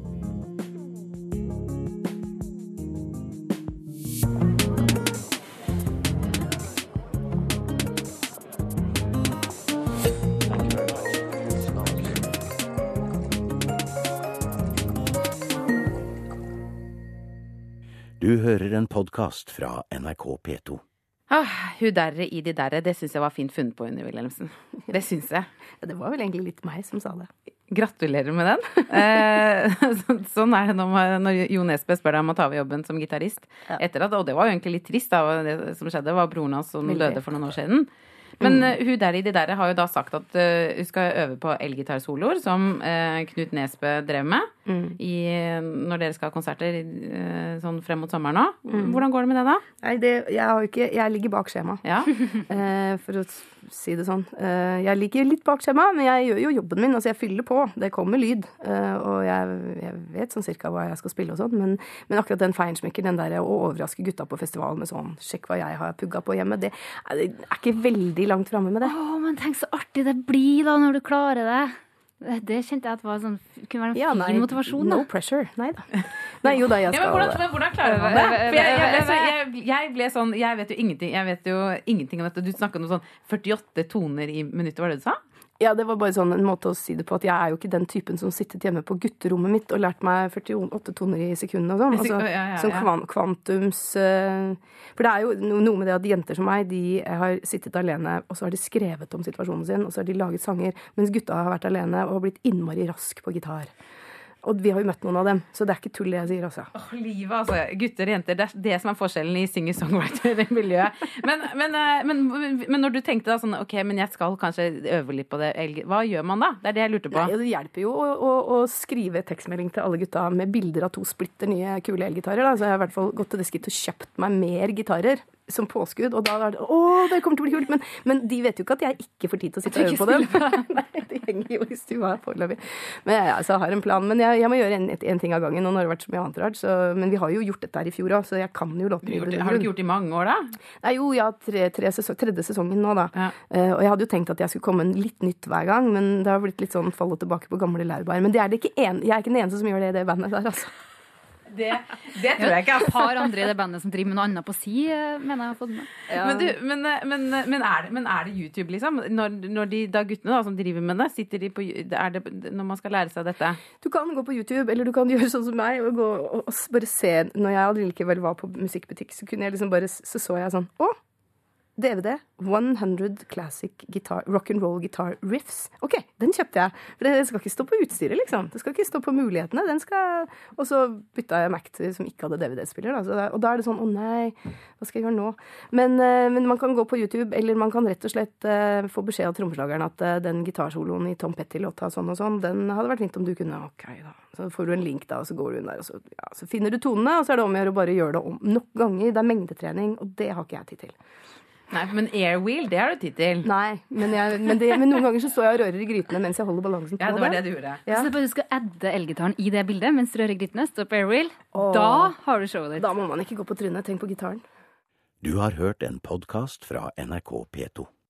A: Du hører en podcast fra N R K P to.
B: Ah, hun derre i de derre, det synes jeg var fint funnet på, Unni Wilhelmsen. Det synes jeg.
C: Ja, det var vel egentlig litt meg som sa det.
B: Gratulerer med den. Eh, så, sånn er det når, når Jo Nesbø spør deg om å ta over jobben som gitarist. Ja. Etter at, og det var jo egentlig litt trist da, det som skjedde var broren hans som døde for noen år siden. Men uh, hun der i de der har jo da sagt at uh, hun skal øve på elgitarsoloer, som uh, Knut Nesbø drev med mm. i, når dere skal ha konserter uh, sånn frem mot sommeren nå. Mm. Hvordan går det med det da?
C: Nei, det, jeg, har ikke, jeg ligger bak skjema,
B: ja.
C: uh, for å si det sånn. Uh, jeg ligger litt bak skjema, men jeg gjør jo jobben min, altså jeg fyller på. Det kommer lyd, uh, og jeg, jeg vet sånn cirka hva jeg skal spille og sånn, men, men akkurat den feinschmecker, den der å overraske gutta på festival med sånn, sjekk hva jeg har pugga på hjemme, det, det er ikke veldig langt fremme med det.
D: Åh, men tenk så artig det blir da når du klarer det. Det kjente jeg at var sånn, kunne være en ja, fin
C: nei,
D: motivasjon.
C: No da. Pressure, nei da. Nei, jo da, jeg skal...
B: Ja, men hvordan, men hvordan klarer man det? For jeg, jeg, ble så, jeg, jeg ble sånn, jeg vet jo ingenting, jeg vet jo ingenting om dette. Du snakket om sånn førtiåtte toner i minuttet, var det du sa?
C: Ja, det var bare sånn en måte å si det på, at jeg er jo ikke den typen som sittet hjemme på gutterommet mitt og lært meg førtiåtte toner i sekundene og sånn. Altså, ja, ja, ja. Sånn kvantums... Uh, for det er jo noe med det at jenter som meg, de har sittet alene, og så har de skrevet om situasjonen sin, og så har de laget sanger, mens gutta har vært alene og blitt innmari rask på gitar. Og vi har jo møtt noen av dem, så det er ikke tull det jeg sier også.
B: Åh, livet, altså. Gutter og jenter, det er det som er forskjellen i singer-songwriter-miljøet. Men, men, men, men når du tenkte da sånn, ok, men jeg skal kanskje øve litt på det, hva gjør man da? Det er det jeg lurte på.
C: Nei, det hjelper jo å, å, å skrive tekstmelding til alle gutta med bilder av to splitter nye kule elgitarer, da. Så jeg har i hvert fall gått til det skritt og kjøpt meg mer gitarer som påskudd, og da er det, åh, det kommer til å bli kult, men, men de vet jo ikke at jeg ikke får tid til å sitte og øve på dem. Nei, de henger jo i stua foreløpig. Men jeg altså, har en plan, men jeg, jeg må gjøre en, en ting av gangen, og nå har det vært så mye annet rart, så, men vi har jo gjort dette her i fjor også, så jeg kan jo låte
B: mye. Har du ikke gjort det i mange år da?
C: Nei, jo, ja, tre, tre sesong, tredje sesongen nå da. Ja. Uh, og jeg hadde jo tenkt at jeg skulle komme en litt nytt hver gang, men det har blitt litt sånn falle tilbake på gamle laurbær. Men det er det ikke en, jeg er ikke den eneste som gjør det i det bandet der, altså.
B: Det, det tror jeg ikke.
D: Et par andre i det bandet som driver med noe annet på si, mener jeg har fått med.
B: Ja. Men, du, men, men, men, er det, men er det YouTube, liksom? Når, når de da guttene da, som driver med det, sitter de på, er det når man skal lære seg dette?
C: Du kan gå på YouTube, eller du kan gjøre sånn som meg, og, gå, og, og bare se. Når jeg aldri likevel var på musikkbutikk, så kunne jeg liksom bare, så så jeg sånn, å, D V D, hundre Classic guitar, rock and roll guitar riffs. Ok, den kjøpte jeg. For det skal ikke stå på utstyret, liksom. Det skal ikke stå på mulighetene. Den skal... Og så bytta jeg Mac til som ikke hadde D V D-spiller. Da. Så da, og da er det sånn, å nei, hva skal jeg gjøre nå? Men, uh, men man kan gå på YouTube, eller man kan rett og slett uh, få beskjed av trommeslageren at uh, den gitarsoloen i Tom Petty-låta sånn og sånn, den hadde vært fint om du kunne. Ok, da. Så får du en link da, og så går du inn der, og så, ja, så finner du tonene, og så er det om å gjøre å bare gjøre det om nok ganger. Det er mengdetrening, og det har ikke jeg tid til.
B: Nei, men airwheel, det har du tid til.
C: Nei, men, jeg, men, det, men noen ganger så står jeg og rører i grytene mens jeg holder balansen på det.
B: Ja, det var det du gjorde.
D: Ja. Så bare du skal adde elgitaren i det bildet mens du rører i grytene, stå på airwheel, Åh, da har du showet ditt.
C: Da må man ikke gå på trynet, tenk på gitaren.
A: Du har hørt en podcast fra N R K P to.